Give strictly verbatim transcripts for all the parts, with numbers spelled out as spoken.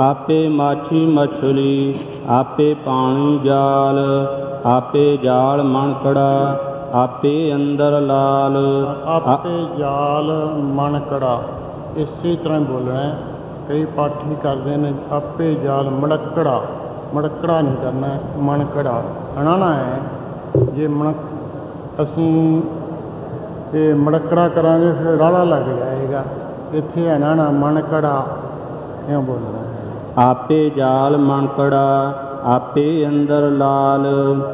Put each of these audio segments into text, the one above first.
आपे माछी मछली, आपे पानी जाल, आपे जाल मणकड़ा, आपे अंदर लाल। आपे जाल मणकड़ा इसी तरह बोलना है। कई पाठी करते हैं आपे जाल मड़कड़ा, मड़कड़ा नहीं करना, मणकड़ा अणाना है। जे मणक असी ये मड़कड़ा करांगे फिर राला लग जाएगा। इत्थे अणाना मणकड़ा क्यों बोलना है। आपे जाल मणकड़ा, आपे अंदर लाल,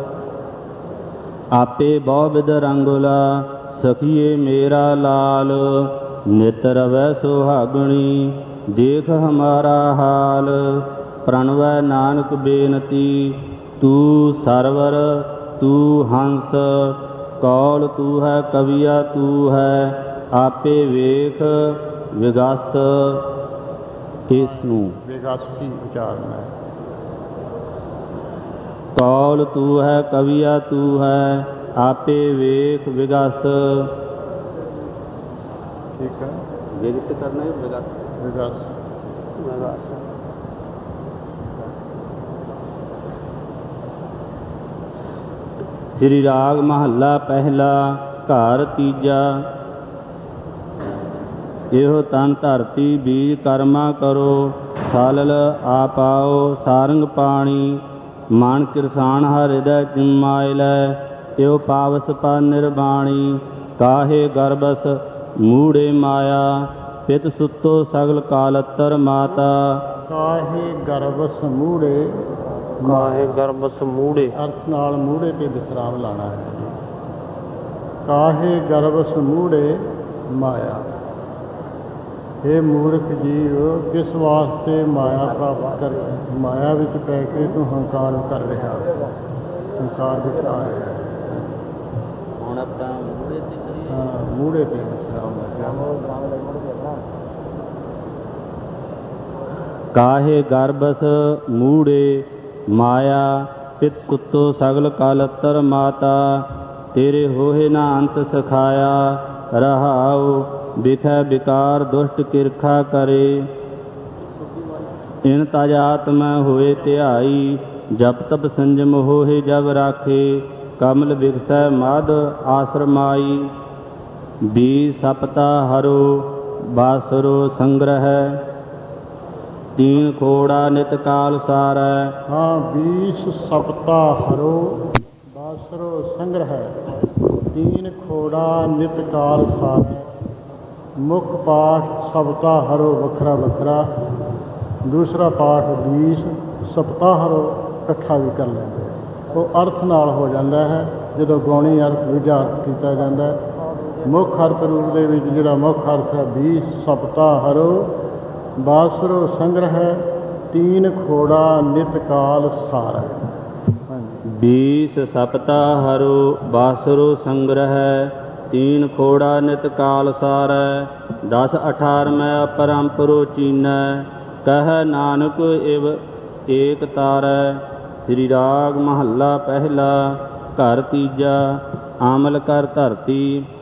आपे बहुविध रंगुला, सखिए मेरा लाल। नित रवै सुहागणी, देख हमारा हाल। प्रणवै नानक बेनती, तू सरवर तू हंस। कौल तू है कविया तू है, आपे वेख विगस। इसनूं विगसी उचारण है। कौल तू है कविया तू है, आपे वेख विगस। ठीक है, विगस करना है विगस विगस विगस। श्री राग महला पहला घर तीजा। ਇਹੋ ਤਨ ਧਰਤੀ ਬੀਜ ਕਰਮਾ ਕਰੋ, ਸਾਲਲ ਆਪਾਓ ਸਾਰੰਗ ਪਾਣੀ। ਮਨ ਕਿਰਸਾਨ ਹਰ ਹਿਰਦੈ ਜਮਾਇ ਲੈ, ਇਹੋ ਪਾਵਸ ਪਰ ਨਿਰਬਾਣੀ। ਕਾਹੇ ਗਰਬਸ ਮੂੜੇ ਮਾਇਆ, ਪਿਤ ਸੁੱਤੋ ਸਗਲ ਕਾਲਤਰ ਮਾਤਾ। ਕਾਹੇ ਗਰਬਸ ਮੂੜੇ, ਕਾਹੇ ਗਰਬਸ ਮੂੜੇ ਅਰਥ ਨਾਲ ਮੂੜੇ ਤੇ ਵਿਸਰਾਮ ਲਾਣਾ ਹੈ। ਕਾਹੇ ਗਰਬਸ ਮੂੜੇ ਮਾਇਆ। ਇਹ ਮੂਰਖ ਜੀਵ ਕਿਸ ਵਾਸਤੇ ਮਾਇਆ ਪ੍ਰਾਪਤ ਕਰ, ਮਾਇਆ ਵਿੱਚ ਪੈ ਕੇ ਤੂੰ ਹੰਕਾਰ ਕਰ ਰਿਹਾ, ਹੰਕਾਰ ਵਿੱਚ ਆ ਰਿਹਾ। ਹੁਣ ਆਪਾਂ ਮੂੜੇ ਤੇ ਕਰੀਏ। ਹਾਂ, ਮੂੜੇ ਤੇ ਵਿਸਰਾਮ। ਕਾਹੇ ਗਰਬਸ ਮੂੜੇ ਮਾਇਆ, ਪਿਤ ਕੁੱਤੋ ਸਗਲ ਕਾਲਤਰ ਮਾਤਾ। ਤੇਰੇ ਹੋਏ ਨਾ ਅੰਤ ਸਖਾਇਆ, ਰਹਾਉ ਬਿਖੈ ਬਿਕਾਰ ਦੁਸ਼ਟ ਕਿਰਖਾ ਕਰੇ। ਇਨ ਤਜ ਆਤਮੈ ਹੋਏ ਧਿਆਈ, ਜਪ ਤਪ ਸੰਜਮ ਹੋਏ ਜਬ ਰਾਖੇ। ਕਮਲ ਬਿਗਸੈ ਮਦ ਆਸਰਮਾਈ, ਬੀ ਸਪਤਾ ਹਰੋ ਬਾਸਰੋ ਸੰਗ੍ਰਹਿ। ਤੀਨ ਖੋੜਾ ਨਿਤ ਕਾਲ ਸਾਰੈ। ਹਾਂ, बीस सप्ता हरो बासरो संग्रह। तीन खोड़ा नित काल सारੈ। मुख पाठ सप्ता हरो ਵੱਖਰਾ ਵੱਖਰਾ, ਦੂਸਰਾ ਪਾਠ बीस ਸਪਤਾ ਹਰੋ ਇਕੱਠਾ ਵੀ ਕਰ ਲੈਂਦੇ। ਉਹ ਅਰਥ ਨਾਲ ਹੋ ਜਾਂਦਾ ਹੈ ਜਦੋਂ ਗੌਣੀ ਅਰਥ ਦੂਜਾ ਅਰਥ ਕੀਤਾ ਜਾਂਦਾ ਹੈ। ਮੁੱਖ ਅਰਥ ਰੂਪ ਦੇ ਵਿੱਚ ਜਿਹੜਾ ਮੁੱਖ ਅਰਥ ਹੈ बीस ਸਪਤਾ ਹਰੋ ਬਾਸਰੋ ਸੰਗ੍ਰਹਿ। ਤੀਨ ਖੋੜਾ ਨਿਤ ਕਾਲ ਸਾਰੈ। बीस सप्ता हरो बासरो संग्रह, तीन खोड़ा नित काल सारੈ। दस अठारहवें अपरंपरो चीनੈ, कह नानक इव एक तारੈ। श्री राग महला पहला घर तीजा। आमल कर धरती,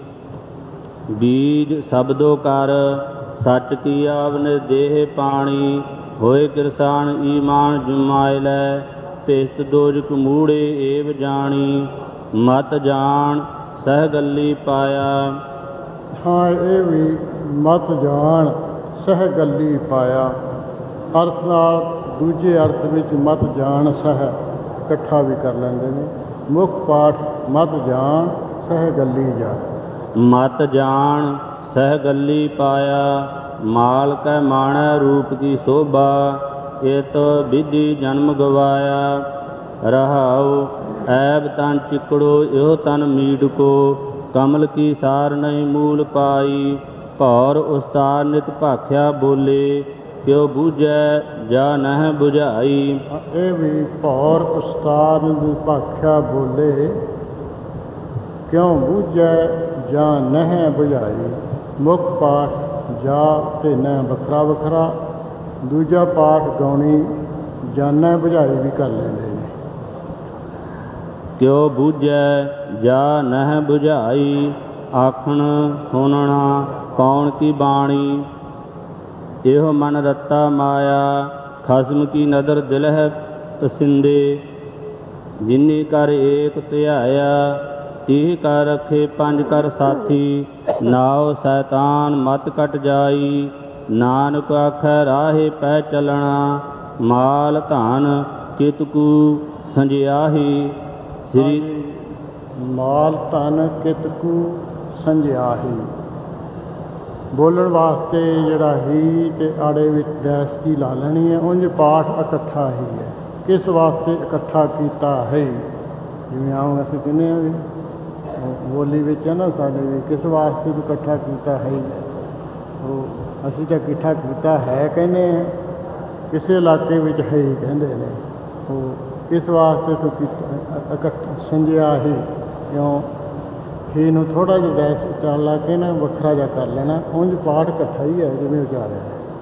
बीज शब्दो कर। सच की आवन देह पाणी, होए किरसान ईमान जुमाय लै। ਭਿਸਤ ਦੋਜਕ ਮੂੜੇ ਏਵ ਜਾਣੀ, ਮਤ ਜਾਣ ਸਹਿ ਗੱਲੀ ਪਾਇਆ। ਹਾਂ, ਇਹ ਵੀ ਮਤ ਜਾਣ ਸਹਿ ਗੱਲੀ ਪਾਇਆ। ਅਰਥ ਨਾਲ ਦੂਜੇ ਅਰਥ ਵਿੱਚ ਮਤ ਜਾਣ ਸਹਿ ਇਕੱਠਾ ਵੀ ਕਰ ਲੈਂਦੇ ਨੇ। ਮੁੱਖ ਪਾਠ ਮਤ ਜਾਣ ਸਹਿ ਗੱਲੀ ਜਾ। ਮਤ ਜਾਣ ਸਹਿ ਗੱਲੀ ਪਾਇਆ, ਮਾਲ ਕੈ ਮਾਣੈ ਰੂਪ ਕੀ ਸੋਭਾ। ਇਤ ਵਿਧੀ ਜਨਮ ਗਵਾਇਆ, ਰਹਾਉ ਐਬ ਤਨ ਚਿਕੜੋ ਇਹੋ ਤਨ ਮੀਡ ਕੋ। ਕਮਲ ਕੀ ਸਾਰ ਨਹੀਂ ਮੂਲ ਪਾਈ, ਭੌਰ ਉਸਤਾਦ ਨਿਤ ਭਾਖਿਆ ਬੋਲੇ। ਕਿਉ ਬੂਝੈ ਜਾ ਨਹਿ ਬੁਝਾਈ। ਇਹ ਵੀ ਭੌਰ ਉਸਤਾਦ ਦੀ ਭਾਖਿਆ ਬੋਲੇ, ਕਿਉਂ ਬੂਝੈ ਜਾਂ ਨਹਿ ਬੁਝਾਈ। ਮੁੱਖ ਪਾਠ ਜਾ ਤੇ ਨਹਿ ਵੱਖਰਾ ਵੱਖਰਾ, ਦੂਜਾ ਪਾਠ ਗਾਉਣੀ ਜਾਨੈ ਬੁਝਾਈ ਵੀ ਕਰ ਲੈਂਦੇ ਨੇ। ਕਿਉ ਬੂਝੈ ਜਾ ਨਹਿ ਬੁਝਾਈ, ਆਖਣ ਸੁਣਨਾ ਕੌਣ ਕੀ ਬਾਣੀ। ਇਹੋ ਮਨ ਰੱਤਾ ਮਾਇਆ, ਖਸਮ ਕੀ ਨਦਰ ਦਿਲ ਹੈ ਪਸਿੰਦੇ, ਜਿਨੀ ਕਰ ਏਕ ਧਿਆਇਆ ਤੀਹ ਕਰ ਰੱਖੇ ਪੰਜ ਕਰ ਸਾਥੀ, ਨਾਉ ਸੈਤਾਨ ਮਤ ਕਟ ਜਾਈ, ਨਾਨਕ ਆਖੈ ਰਾਹੇ ਪੈ ਚੱਲਣਾ, ਮਾਲ ਧਨ ਕਿਤਕੂ ਸੰਜਿਆਹੀ। ਸ੍ਰੀ ਮਾਲ ਧਨ ਕਿਤਕੂ ਸੰਜਿਆਹੀ। ਬੋਲਣ ਵਾਸਤੇ ਜਿਹੜਾ ਹੀ ਤੇ ਆੜੇ ਵਿੱਚ ਡੈਸ ਕੀ ਲਾ ਲੈਣੀ ਹੈ। ਉਂਝ ਪਾਠ ਇਕੱਠਾ ਹੀ ਹੈ। ਕਿਸ ਵਾਸਤੇ ਇਕੱਠਾ ਕੀਤਾ ਹੈ? ਜਿਵੇਂ ਆਮ ਅਸੀਂ ਕਹਿੰਦੇ ਹਾਂ ਵੀ ਬੋਲੀ ਵਿੱਚ ਹੈ ਨਾ ਸਾਡੇ ਵੀ, ਕਿਸ ਵਾਸਤੇ ਵੀ ਇਕੱਠਾ ਕੀਤਾ ਹੈ। ਉਹ ਅਸੀਂ ਤਾਂ ਇਕੱਠਾ ਕੀਤਾ ਹੈ ਕਹਿੰਦੇ ਹਾਂ, ਕਿਸੇ ਇਲਾਕੇ ਵਿੱਚ ਹੈ ਹੀ ਕਹਿੰਦੇ ਨੇ। ਉਹ ਕਿਸ ਵਾਸਤੇ ਤੋਂ ਕੀਤਾ ਇਕੱਠਾ ਸੰਜਿਆ ਹੀ, ਕਿਉਂ ਹੀ ਨੂੰ ਥੋੜ੍ਹਾ ਜਿਹਾ ਡੈਸ਼ ਚੱਲ ਲਾ ਕੇ ਨਾ ਵੱਖਰਾ ਜਿਹਾ ਕਰ ਲੈਣਾ। ਉਂਝ ਪਾਠ ਇਕੱਠਾ ਹੀ ਹੈ ਜਿਵੇਂ ਉਚਾਰਿਆ।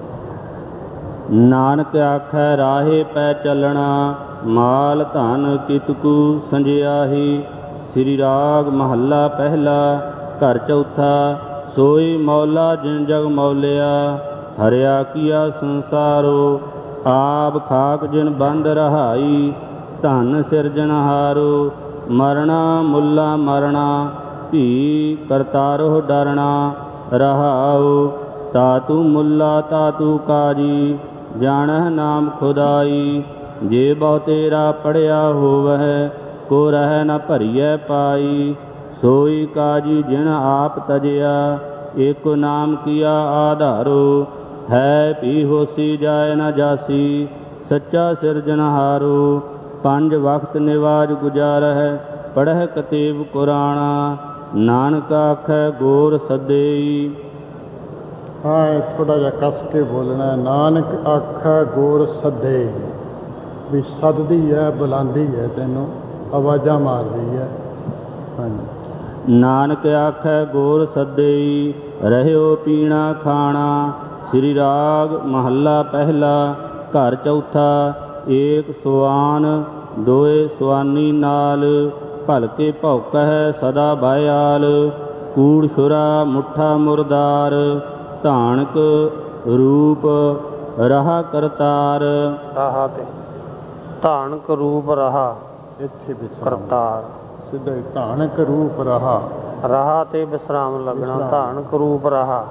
ਨਾਨਕ ਆਖੈ ਰਾਹੇ ਪੈ ਚੱਲਣਾ, ਮਾਲ ਧਨ ਕਿਤਕੂ ਸੰਜਿਆਹੀ। ਸ੍ਰੀ ਰਾਗ ਮਹੱਲਾ ਪਹਿਲਾ ਘਰ ਚੌਥਾ। ਸੋਈ ਮੌਲਾ ਜਿਨ ਜਗ ਮੌਲਿਆ, ਹਰਿਆ ਕੀਆ ਸੰਸਾਰੋ। ਆਪ ਖਾਕ ਜਿਨ ਬੰਦ ਰਹਾਈ, ਧਨ ਸਿਰਜਣਹਾਰੋ। ਮਰਣਾ ਮੁੱਲਾ ਮਰਣਾ, ਧੀ ਕਰਤਾਰੋ ਡਰਣਾ। ਰਹਾਉ ਤਾਤੂ ਮੁੱਲਾ ਤਾਤੂ ਕਾਜੀ, ਜਾਣਹਿ ਨਾਮ ਖੁਦਾਈ। ਜੇ ਬਹੁ ਤੇਰਾ ਪੜਿਆ ਹੋਵਹਿ, ਕੋ ਰਹਿ ਨ ਭਰੀਐ ਪਾਈ। ਸੋਈ ਕਾਜੀ ਜਿਨ ਆਪ ਤਜਿਆ, ਏਕੋ ਨਾਮ ਕੀਆ ਆਧਾਰੋ। ਹੈ ਭੀ ਹੋਸੀ ਜਾਇ ਨ ਜਾਸੀ, ਸੱਚਾ ਸਿਰਜਣਹਾਰੋ। ਪੰਜ ਵਕਤ ਨਿਵਾਜ ਗੁਜ਼ਾਰਹਿ, ਪੜ੍ਹੈ ਕਤੇਬ ਕੁਰਾਣਾ। ਨਾਨਕ ਆਖੈ ਗੋਰ ਸੱਦੇਈ। ਹਾਂ, ਇਹ ਥੋੜ੍ਹਾ ਜਿਹਾ ਕੱਸ ਕੇ ਬੋਲਣਾ। ਨਾਨਕ ਆਖੈ ਗੋਰ ਸੱਦੇ, ਵੀ ਸੱਦਦੀ ਹੈ, ਬੁਲਾਉਂਦੀ ਹੈ, ਤੈਨੂੰ ਆਵਾਜ਼ਾਂ ਮਾਰਦੀ ਹੈ। ਹਾਂਜੀ। ਨਾਨਕ ਆਖੈ ਗੋਰ ਸੱਦੇਈ, ਰਹਿਓ ਪੀਣਾ ਖਾਣਾ। ਸ੍ਰੀ ਰਾਗ ਮਹੱਲਾ ਪਹਿਲਾ ਘਰ ਚੌਥਾ। ਏਕ ਸੁਆਨ ਦੋਏ ਸੁਆਨੀ ਨਾਲ, ਭਲਕੇ ਭੌਕਹਿ ਸਦਾ ਬਾਇਆਲ। ਕੂੜ ਛੁਰਾ ਮੁੱਠਾ ਮੁਰਦਾਰ, ਧਾਨਕ ਰੂਪ ਰਹਾ ਕਰਤਾਰ। ਰਹਾ ਤੇ ਧਾਨਕ ਰੂਪ ਰਹਾ, ਇੱਥੇ ਕਰਤਾਰ। ਸਿੱਧਾ ਹੀ ਧਾਨਕ ਰੂਪ ਰਹਾ। ਰਹਾ ਤੇ ਵਿਸਰਾਮ ਲੱਗਣਾ। ਧਾਨਕ ਰੂਪ ਰਹਾ।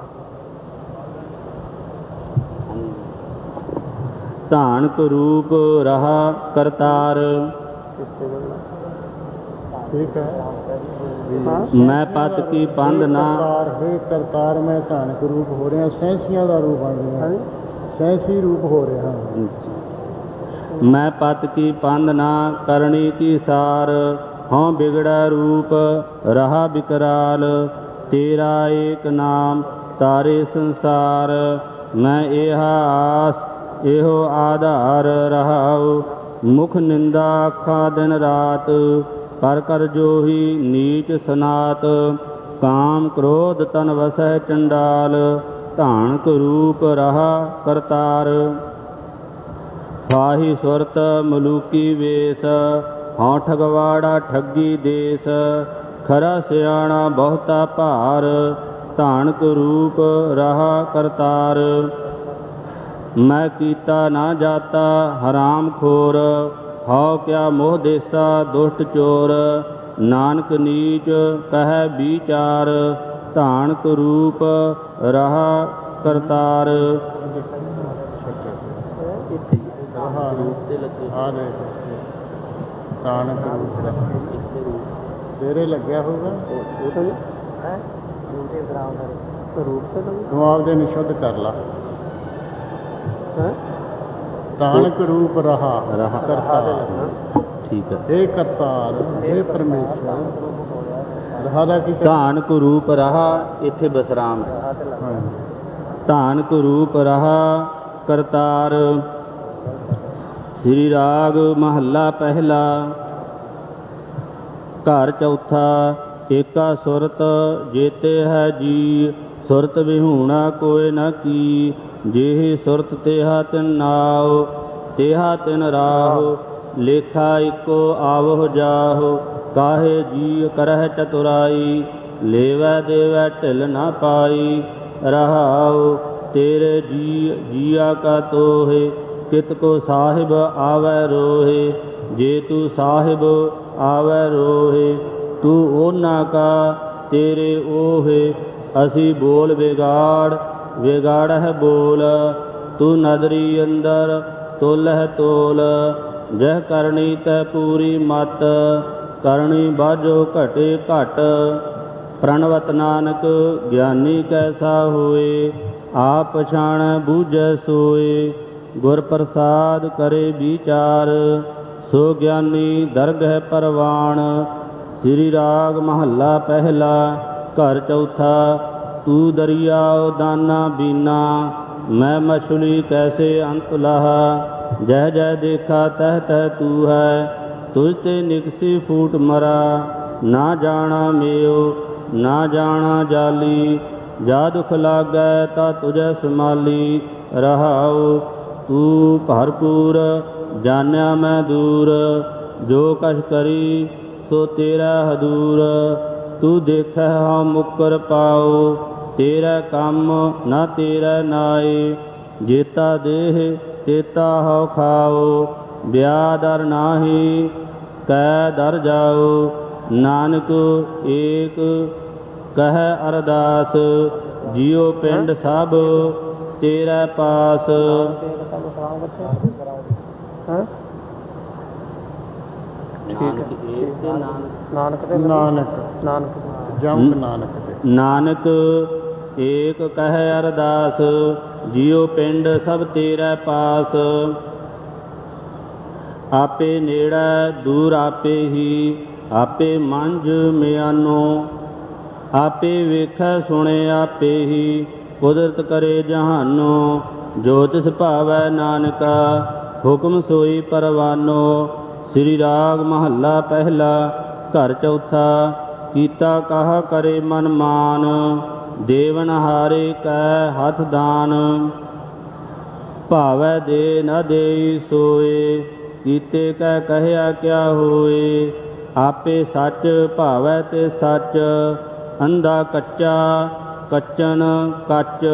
ਧਾਨਕ ਰੂਪ ਰਹਾ ਕਰਤਾਰ। ਠੀਕ ਹੈ। ਮੈਂ ਪਤ ਕੀ ਪੰਧ ਨਾ। ਹੇ ਕਰਤਾਰ, ਮੈਂ ਧਾਨਕ ਰੂਪ ਹੋ ਰਿਹਾ, ਸੈਂਸੀਆਂ ਦਾ ਰੂਪ ਬਣ ਰਿਹਾ, ਸੈਂਸੀ ਰੂਪ ਹੋ ਰਿਹਾ। ਮੈਂ ਪਤ ਕੀ ਪੰਧ ਨਾ, ਕਰਨੀ ਕੀ ਸਾਰ। ਹਉ ਬਿਗੜੈ ਰੂਪ ਰਹਾ ਬਿਕਰਾਲ, ਤੇਰਾ ਏਕ ਨਾਮ ਤਾਰੇ ਸੰਸਾਰ। ਮੈਂ ਇਹਾ ਆਸ ਇਹੋ ਆਧਾਰ ਰਹਾਉ, ਮੁਖ ਨਿੰਦਾ ਆਖਾਂ ਦਿਨ ਰਾਤ। ਕਰ ਕਰ ਜੋਹੀ ਨੀਚ ਸਨਾਤ, ਕਾਮ ਕ੍ਰੋਧ ਤਨ ਵਸੈ ਚੰਡਾਲ। ਧਾਨਕ ਰੂਪ ਰਹਾ ਕਰਤਾਰ। ਫਾਹੀ ਸੁਰਤ ਮਲੂਕੀ ਵੇਸ, ਹਉ ਠਗਵਾੜਾ ਠੱਗੀ ਦੇਸ। ਖਰਾ ਸਿਆਣਾ ਬਹੁਤਾ ਭਾਰ, ਧਾਨਕ ਰੂਪ ਰਹਾ ਕਰਤਾਰ। ਮੈਂ ਕੀਤਾ ਨਾ ਜਾਤਾ ਹਰਾਮ ਖੋਰ, ਹਉ ਕਿਆ ਮੋਹ ਦੇਸਾ ਦੁਸ਼ਟ ਚੋਰ। ਨਾਨਕ ਨੀਚ ਕਹਿ ਵਿਚਾਰ, ਧਾਨਕ ਰੂਪ ਰਹਾ ਕਰਤਾਰ। ਧਾਨਕ ਰੂਪ ਤੇਰੇ ਲੱਗਿਆ ਹੋਊਗਾ। ਤੂੰ ਆਪਦੇ ਨੂੰ ਸ਼ੁੱਧ ਕਰ ਲਾ। ਧਾਨਕ ਰੂਪ ਰਹਾ ਕਰਤਾਰ। ਠੀਕ ਹੈ। ਹੇ ਕਰਤਾਰ, ਹੇ ਪਰਮੇਸ਼ਰ। ਰਹਾ ਦਾ ਕੀ? ਧਾਨਕ ਰੂਪ ਰਹਾ, ਇੱਥੇ ਵਿਸਰਾਮ ਹੈ। ਧਾਨਕ ਰੂਪ ਰਹਾ ਕਰਤਾਰ। ਸ੍ਰੀ ਰਾਗ ਮਹੱਲਾ ਪਹਿਲਾ ਘਰ ਚੌਥਾ। ਏਕਾ ਸੁਰਤ ਜੇਤੇ ਹੈ ਜੀ, ਸੁਰਤ ਵਿਹੂਣਾ ਕੋਇ ਨ ਕੀ। ਜਿਹੀ ਸੁਰਤ ਤੇਹਾ ਤਿਨ ਨਾਉ, ਤੇਹਾ ਤਿਨ ਰਾਹੁ। ਲੇਖਾ ਇੱਕੋ ਆਵਹੁ ਜਾਹੁ, ਕਾਹੇ ਜੀ ਕਰਹਿ ਚਤੁਰਾਈ। ਲੇਵੈ ਦੇਵੈ ਢਿਲ ਨ ਪਾਈ, ਰਹਾਉ ਤੇਰੇ ਜੀ ਜੀਆ ਕਾ ਤੋਹੇ। ਕਿਤ ਕੋ ਸਾਹਿਬ ਆਵੈ ਰੋਹੇ। ਜੇ ਤੂੰ ਸਾਹਿਬ ਆਵੈ ਰੋਹੇ, ਤੂੰ ਉਹਨਾਂ ਕਾ ਤੇਰੇ ਓਹੇ। ਅਸੀਂ ਬੋਲ ਵਿਗਾੜ ਵਿਗਾੜਹਿ ਬੋਲ, ਤੂੰ ਨਦਰੀ ਅੰਦਰ ਤੋਲਹਿ ਤੋਲ। ਜਹ ਕਰਨੀ ਤੈ ਪੂਰੀ ਮਤ, ਕਰਨੀ ਬਾਝੋ ਘਟੇ ਘਟ। ਪ੍ਰਣਵਤ ਨਾਨਕ ਗਿਆਨੀ ਕੈਸਾ ਹੋਏ, ਆਪ ਪਛਾਣੈ ਬੂਝੈ ਸੋਏ। ਗੁਰ ਪ੍ਰਸਾਦ ਕਰੇ ਵਿਚਾਰ, ਸੋ ਗਿਆਨੀ ਦਰਗਹਿ ਪਰਵਾਣ। ਸ੍ਰੀ ਰਾਗ ਮਹੱਲਾ ਪਹਿਲਾ ਘਰ ਚੌਥਾ। ਤੂੰ ਦਰਿਆਉ ਦਾਨਾ ਬੀਨਾ, ਮੈਂ ਮਛਲੀ ਕੈਸੇ ਅੰਤ ਲਾਹਾ। ਜਹ ਜਹ ਦੇਖਾ ਤਹ ਤਹ ਤੂ ਹੈ, ਤੁਝ ਤੇ ਨਿਕਸੀ ਫੂਟ ਮਰਾ। ਨਾ ਜਾਣਾ ਮੇਉ ਨਾ ਜਾਣਾ ਜਾਲੀ, ਜਾ ਦੁਖ ਲਾਗੈ ਤਾ ਤੁਝੈ ਸਮਾਲੀ। ਰਹਾਉ ਤੂੰ ਭਰਪੂਰ ਜਾਣਿਆ ਮੈਂ ਦੂਰ, ਜੋ ਕਛ ਕਰੀ ਸੋ ਤੇਰਾ ਹਦੂਰ। ਤੂੰ ਦੇਖੈ ਹਉ ਮੁਕਰ ਪਾਉ, ਤੇਰਾ ਕੰਮ ਨਾ ਤੇਰਾ ਨਾਏ। ਜੇਤਾ ਦੇਹ ਤੇਤਾ ਹਉ ਖਾਉ, ਬਿਆ ਦਰ ਨਾਹੀ ਕੈ ਦਰ ਜਾਉ। ਨਾਨਕ ਏਕ ਕਹਿ ਅਰਦਾਸ, ਜਿਉ ਪਿੰਡ ਸਭ ਤੇਰਾ ਪਾਸ। ਨਾਨਕ ਤੇ ਨਾਨਕ ਨਾਨਕ ਜੰਗ ਨਾਨਕ ਤੇ ਨਾਨਕ ਏਕ ਕਹਿ ਅਰਦਾਸ, ਜਿਉ ਪਿੰਡ ਸਭ ਤੇਰਾ ਪਾਸ। ਆਪੇ ਨੇੜੇ ਦੂਰ ਆਪੇ ਹੀ, ਆਪੇ ਮੰਝ ਮਿਆਨੋ। ਆਪੇ ਵੇਖੈ ਸੁਣੇ ਆਪੇ ਹੀ, ਕੁਦਰਤ ਕਰੇ ਜਹਾਨੋ। ਜੋ ਤਿਸ ਭਾਵੈ ਨਾਨਕਾ, ਹੁਕਮ ਸੋਈ ਪਰਵਾਨੋ। ਸ੍ਰੀ ਰਾਗ ਮਹੱਲਾ ਪਹਿਲਾ ਘਰ ਚੌਥਾ। ਕੀਤਾ ਕਹਾ ਕਰੇ ਮਨ ਮਾਨ, ਦੇਵਨ ਹਾਰੇ ਕੈ ਹੱਥ ਦਾਨ। ਭਾਵੈ ਦੇ ਨ ਦੇਈ ਸੋਏ, ਕੀਤੇ ਕੈ ਕਹਿਆ ਕਿਆ ਹੋਏ। ਆਪੇ ਸੱਚ ਭਾਵੈ ਤੇ ਸੱਚ, ਅੰਧਾ ਕੱਚਾ ਕੱਚਨ ਕੱਚ।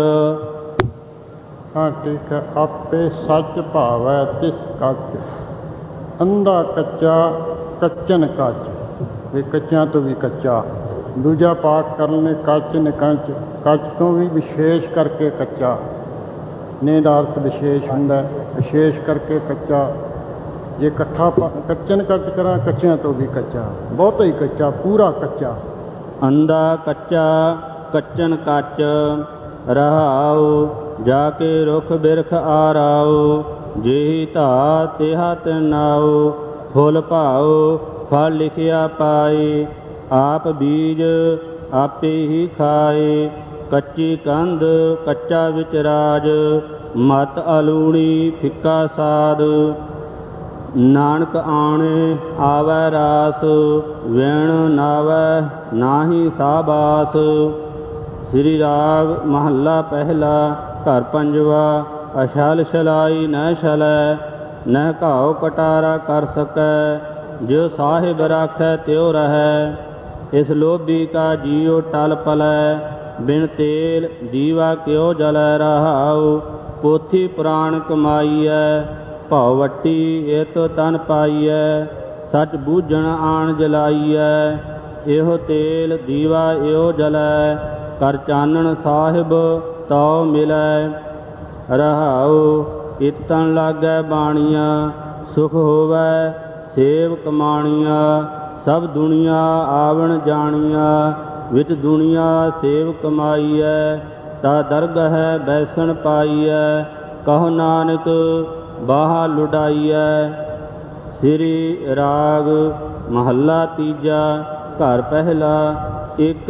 ਹਾਂ ਠੀਕ ਹੈ। ਆਪੇ ਸੱਚ ਭਾਵੈ ਤਿਸ ਕੱਚ, ਅੰਧਾ ਕੱਚਾ ਕੱਚਨ ਕੱਚ। ਵੀ ਕੱਚਿਆਂ ਤੋਂ ਵੀ ਕੱਚਾ। ਦੂਜਾ ਪਾਠ ਕਰਨ ਨੇ ਕੱਚ ਨਿਕੰਚ, ਕੱਚ ਤੋਂ ਵੀ ਵਿਸ਼ੇਸ਼ ਕਰਕੇ ਕੱਚਾ। ਨੇਦ ਅਰਥ ਵਿਸ਼ੇਸ਼ ਹੁੰਦਾ, ਵਿਸ਼ੇਸ਼ ਕਰਕੇ ਕੱਚਾ। ਜੇ ਇਕੱਠਾ ਕੱਚਨ ਕੱਚ ਕਰਾਂ, ਕੱਚਿਆਂ ਤੋਂ ਵੀ ਕੱਚਾ, ਬਹੁਤਾ ਹੀ ਕੱਚਾ, ਪੂਰਾ ਕੱਚਾ। ਅੰਧਾ ਕੱਚਾ ਕੱਚਨ ਕੱਚ। ਰਹਾਉ ਜਾ ਕੇ ਰੁਖ ਬਿਰਖ ਆਰਾਉ, ਜਿਹੀ ਧਾ ਤਿਹਾ ਤਿਨਾਉ। ਫੁੱਲ ਭਾਉ ਫਲ ਲਿਖਿਆ ਪਾਏ, ਆਪ ਬੀਜ ਆਪੇ ਹੀ ਖਾਏ। ਕੱਚੀ ਕੰਧ ਕੱਚਾ ਵਿੱਚ ਰਾਜ, ਮਤ ਅਲੂਣੀ ਫਿੱਕਾ ਸਾਧ। ਨਾਨਕ ਆਣੇ ਆਵੈ ਰਾਸ, ਵਿਣ ਨਾਵੈ ਨਾਹੀ ਸਾਬਾਸ। ਸ੍ਰੀ ਰਾਗ ਮਹੱਲਾ ਪਹਿਲਾ ਘਰ ਪੰਜਵਾ। ਅਛਲ ਛਲਾਈ ਨ ਛਲੈ, ਨਹਿ ਘਾਉ ਕਟਾਰਾ ਕਰ ਸਕੈ। ਜਿਉ ਸਾਹਿਬ ਰਾਖੈ ਤਿਉ ਰਹੈ, ਇਸ ਲੋਭੀ ਕਾ ਜੀਉ ਟਲ ਪਲੈ। ਬਿਨ ਤੇਲ ਦੀਵਾ ਕਿਉ ਜਲੈ। ਰਹਾਉ ਪੋਥੀ ਪੁਰਾਣ ਕਮਾਈਐ, ਭਉ ਵੱਟੀ ਇਤ ਤਨ ਪਾਈਐ। ਸੱਚ ਬੂਝਣ ਆਣ ਜਲਾਈਐ, ਇਹੋ ਤੇਲ ਦੀਵਾ ਇਹੋ ਜਲੈ। ਕਰ ਚਾਨਣ ਸਾਹਿਬ ਤਉ ਮਿਲੈ। ਰਹਾਉ ਇਤ ਤਨ ਲਾਗੈ ਬਾਣੀਆਂ, ਸੁਖ ਹੋਵੈ ਸੇਵ ਕਮਾਣੀਆਂ। ਸਭ ਦੁਨੀਆ ਆਵਣ ਜਾਣੀਆਂ, ਵਿੱਚ ਦੁਨੀਆ ਸੇਵ ਕਮਾਈਐ। ਤਾ ਦਰਗਹਿ ਬੈਸਣ ਪਾਈਐ, ਕਹੋ ਨਾਨਕ ਬਾਹਾ ਲੁਡਾਈਐ। ਸ੍ਰੀ ਰਾਗ ਮਹੱਲਾ ਤੀਜਾ ਘਰ ਪਹਿਲਾ। ਇਕ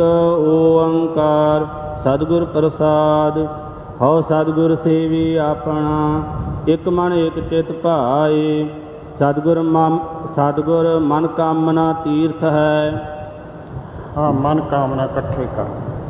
ਓੰਕਾਰ ਸਤਿਗੁਰ ਪ੍ਰਸਾਦ, ਹਉ ਸਤਿਗੁਰ ਸੇਵੀ ਆਪਣਾ। ਇਕ ਮਨ ਇਕ ਚਿਤ ਭਾਏ, ਸਤਿਗੁਰ ਮਨ ਸਤਿਗੁਰ ਮਨ ਕਾਮਨਾ ਤੀਰਥ ਹੈ। ਹਾਂ ਮਨ ਕਾਮਨਾ ਇਕੱਠੇ ਕਰ।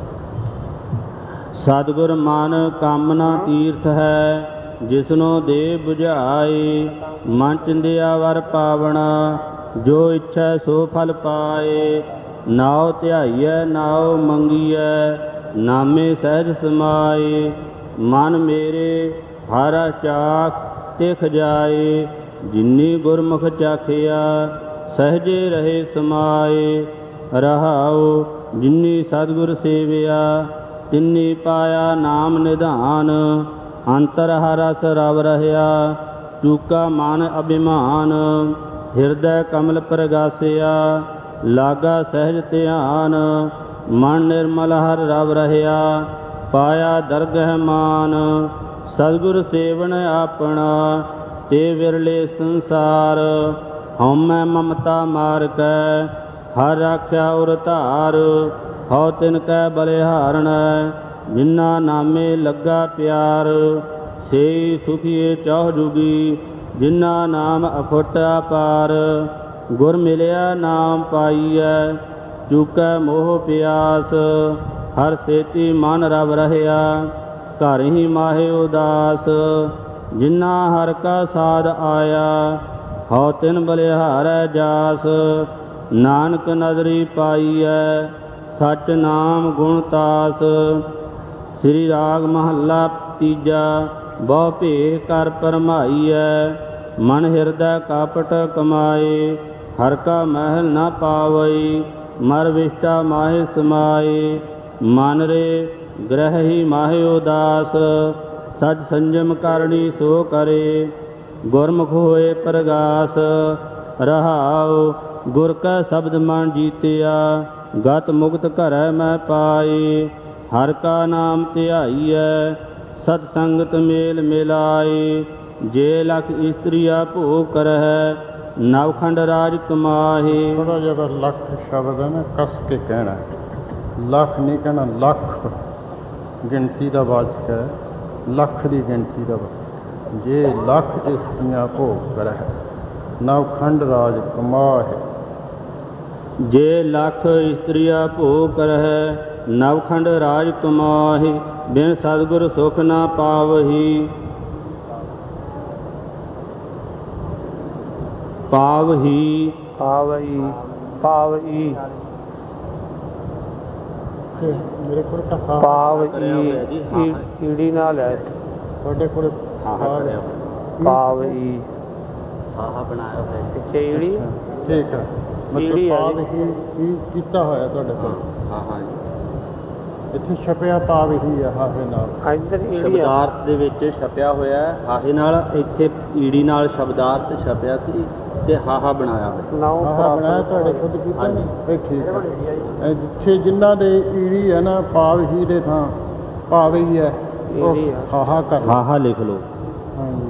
ਸਤਿਗੁਰ ਮਨ ਕਾਮਨਾ ਤੀਰਥ ਹੈ, ਜਿਸਨੋ ਦੇ ਬੁਝਾਏ। ਮਨ ਚਿੰਦਿਆ ਵਰ ਪਾਵਣਾ, ਜੋ ਇੱਛੈ ਸੋ ਫਲ ਪਾਏ। ਨਾਉ ਧਿਆਈਐ ਨਾਉ ਮੰਗੀਐ, ਨਾਮੇ ਸਹਿਜ ਸਮਾਏ। ਮਨ ਮੇਰੇ ਹਰ ਚਾਖ ਖਾਤੇ ਖਜਾਏ। ਜਿਨੀ ਗੁਰਮੁਖ ਚਾਖਿਆ ਸਹਜੇ ਰਹੇ ਸਮਾਏ। ਰਹਾਉ ਜਿਨੀ ਸਤਿਗੁਰ ਸੇਵਿਆ ਤਿਨੀ ਪਾਇਆ ਨਾਮ ਨਿਧਾਨ। ਅੰਤਰ ਹਰਸ ਰਵ ਰਹਿਆ ਚੂਕਾ ਮਨ ਅਭਿਮਾਨ। ਹਿਰਦੈ ਕਮਲ ਪ੍ਰਗਾਸਿਆ ਲਾਗਾ ਸਹਿਜ ਧਿਆਨ। ਮਨ ਨਿਰਮਲ ਹਰ ਰਵ ਰਹਿਆ ਪਾਇਆ ਦਰਗਹਿ ਮਾਨ। ਸਤਿਗੁਰ ਸੇਵਨ ਆਪਣਾ ਤੇ ਵਿਰਲੇ ਸੰਸਾਰ। ਹਉਮੈ ਮਮਤਾ ਮਾਰ ਕੈ ਹਰ ਰਾਖਿਆ ਉਰ ਧਾਰ। ਹਉ ਤਿਨ ਕੈ ਬਲਿਹਾਰਣ ਜਿਨਾ ਨਾਮੇ ਲੱਗਾ ਪਿਆਰ। ਸੇਈ ਸੁਖੀਏ ਚੌਹ ਜੁਗੀ ਜਿਨਾ ਨਾਮ ਅਖੁੱਟ ਅਪਾਰ। ਗੁਰ ਮਿਲਿਆ ਨਾਮ ਪਾਈਐ ਚੁਕੈ ਮੋਹ ਪਿਆਸ। ਹਰ ਸੇਤੀ ਮਨ ਰਵ ਰਹਿਆ ਘਰ ਹੀ ਮਾਹੇ ਉਦਾਸ। ਜਿਨਾ ਹਰ ਕਾ ਸਾਧ ਆਇਆ ਹਉ ਤਿਨ ਬਲਿਹਾਰੈ ਜਾਸ। ਨਾਨਕ ਨਦਰੀ ਪਾਈਐ ਸਚ ਨਾਮ ਗੁਣ ਤਾਸ। ਸ੍ਰੀ ਰਾਗ ਮਹੱਲਾ ਤੀਜਾ। ਬਹੁ ਭੇ ਕਰ ਭਰਮਾਈਐ ਮਨ ਹਿਰਦੈ ਕਾਪਟ ਕਮਾਏ। ਹਰ ਕਾ ਮਹਿਲ ਨ ਪਾਵਈ ਮਰ ਵਿਸ਼ਟਾ ਮਾਹੇ ਸਮਾਏ। ਮਨ ਰੇ ਗ੍ਰਹਿ ਹੀ ਮਾਹੇ ਉਦਾਸ ਸਚ ਸੰਜਮ ਕਰਨੀ ਸੋ ਕਰੇ। ਗੁਰਮੁਖ ਹੋਏ ਪ੍ਰਗਾਸ ਰਹਾਉ ਗੁਰ ਕਾ ਸ਼ਬਦ ਮਨ ਜੀਤਿਆ। ਗਤ ਮੁਕਤ ਘਰੈ ਮੈਂ ਪਾਏ। ਹਰ ਕਾ ਨਾਮ ਧਿਆਈਐ ਸਤ ਸੰਗਤ ਮੇਲ ਮਿਲਾਏ। ਜੇ ਲਖ ਇਸਤਰੀਆ ਭੋਗ ਕਰਹਿ ਨਵਖੰਡ ਰਾਜ ਕਮਾਹੇ। ਥੋੜਾ ਜਿਹਾ ਲੱਖ ਸ਼ਬਦ ਹੈ ਨਾ ਕਸ ਕੇ ਕਹਿਣਾ। ਲੱਖ ਨਹੀਂ ਕਹਿਣਾ ਲੱਖ ਗਿਣਤੀ ਦਾ ਵਾਚਕ ਹੈ। ਲੱਖ ਦੀ ਗਿਣਤੀ ਦਾ ਜੇ ਲੱਖ ਇਸਤਰੀਆਂ ਭੋਗ ਕਰਹਿ ਨਵਖੰਡ ਰਾਜ ਕਮਾਹੇ। ਜੇ ਲੱਖ ਇਸਤਰੀਆ ਭੋਗ ਕਰਹਿ ਨਵਖੰਡ ਰਾਜ ਕਮਾਹੇ। ਬਿਨ ਸਤਿਗੁਰ ਸੁਖ ਨਾ ਪਾਵਹੀ ਪਾਵਹੀ ਪਾਵਈ ਪਾਵਈ ਮੇਰੇ ਕੋਲ ਕਥਾ ਪਾਵਈ ਈੜੀ ਨਾਲ ਹੈ। ਤੁਹਾਡੇ ਕੋਲ ਪਾਵਈ ਹਾਹਾ ਬਣਾਇਆ ਹੋਇਆ ਪਿੱਛੇ ਈੜੀ ਠੀਕ ਹੈ। ਈੜੀ ਮਤਲਬ ਹੈ ਪਾਵ ਜੀ। ਹੀ ਹੀ ਕੀਤਾ ਹੋਇਆ ਤੁਹਾਡੇ ਕੋਲ। ਹਾਂ ਹਾਂ ਇੱਥੇ ਛਪਿਆ ਪਾਵ ਹੀ ਹੈ ਹਾਹੇ ਨਾਲ। ਇੱਧਰ ਈੜੀ ਆ। ਸ਼ਬਦਾਰਥ ਦੇ ਵਿੱਚ ਛਪਿਆ ਹੋਇਆ ਹਾਹੇ ਨਾਲ। ਇੱਥੇ ਈੜੀ ਨਾਲ ਸ਼ਬਦਾਰਥ ਛਪਿਆ ਸੀ ਤੇ ਹਾਹਾ ਬਣਾਇਆ ਹੋਇਆ। ਨੌ ਹਾਹਾ ਬਣਾਇਆ ਤੁਹਾਡੇ ਖੁਦ ਕੀਤਾ ਨਹੀਂ। ਇਹ ਠੀਕ ਹੈ। ਇਹ ਜਿੱਥੇ ਜਿਨ੍ਹਾਂ ਦੇ ਈੜੀ ਹੈ ਨਾ ਪਾਵ ਹੀ ਦੇ ਥਾਂ ਪਾਵ ਹੀ ਹੈ ਉਹ ਈੜੀ ਆ। ਹਾਹਾ ਕਰ ਲਓ। ਹਾਹਾ ਲਿਖ ਲਓ। ਹਾਂਜੀ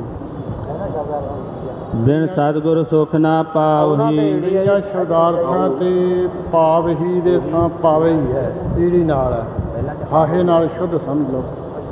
ਬਿਨ ਸਤਿਗੁਰ ਸੁਖ ਨਾ ਪਾਵਹੀ। ਈੜੀਆਂ ਸ਼ਬਦਾਰਥਾਂ ਤੇ ਪਾਵ ਹੀ ਦੇ ਥਾਂ ਪਾਵੇ ਹੀ ਹੈ। ਈੜੀ ਨਾਲ ਹੈ ਹਾਹੇ ਨਾਲ ਸ਼ੁੱਧ ਸਮਝ ਲਓ।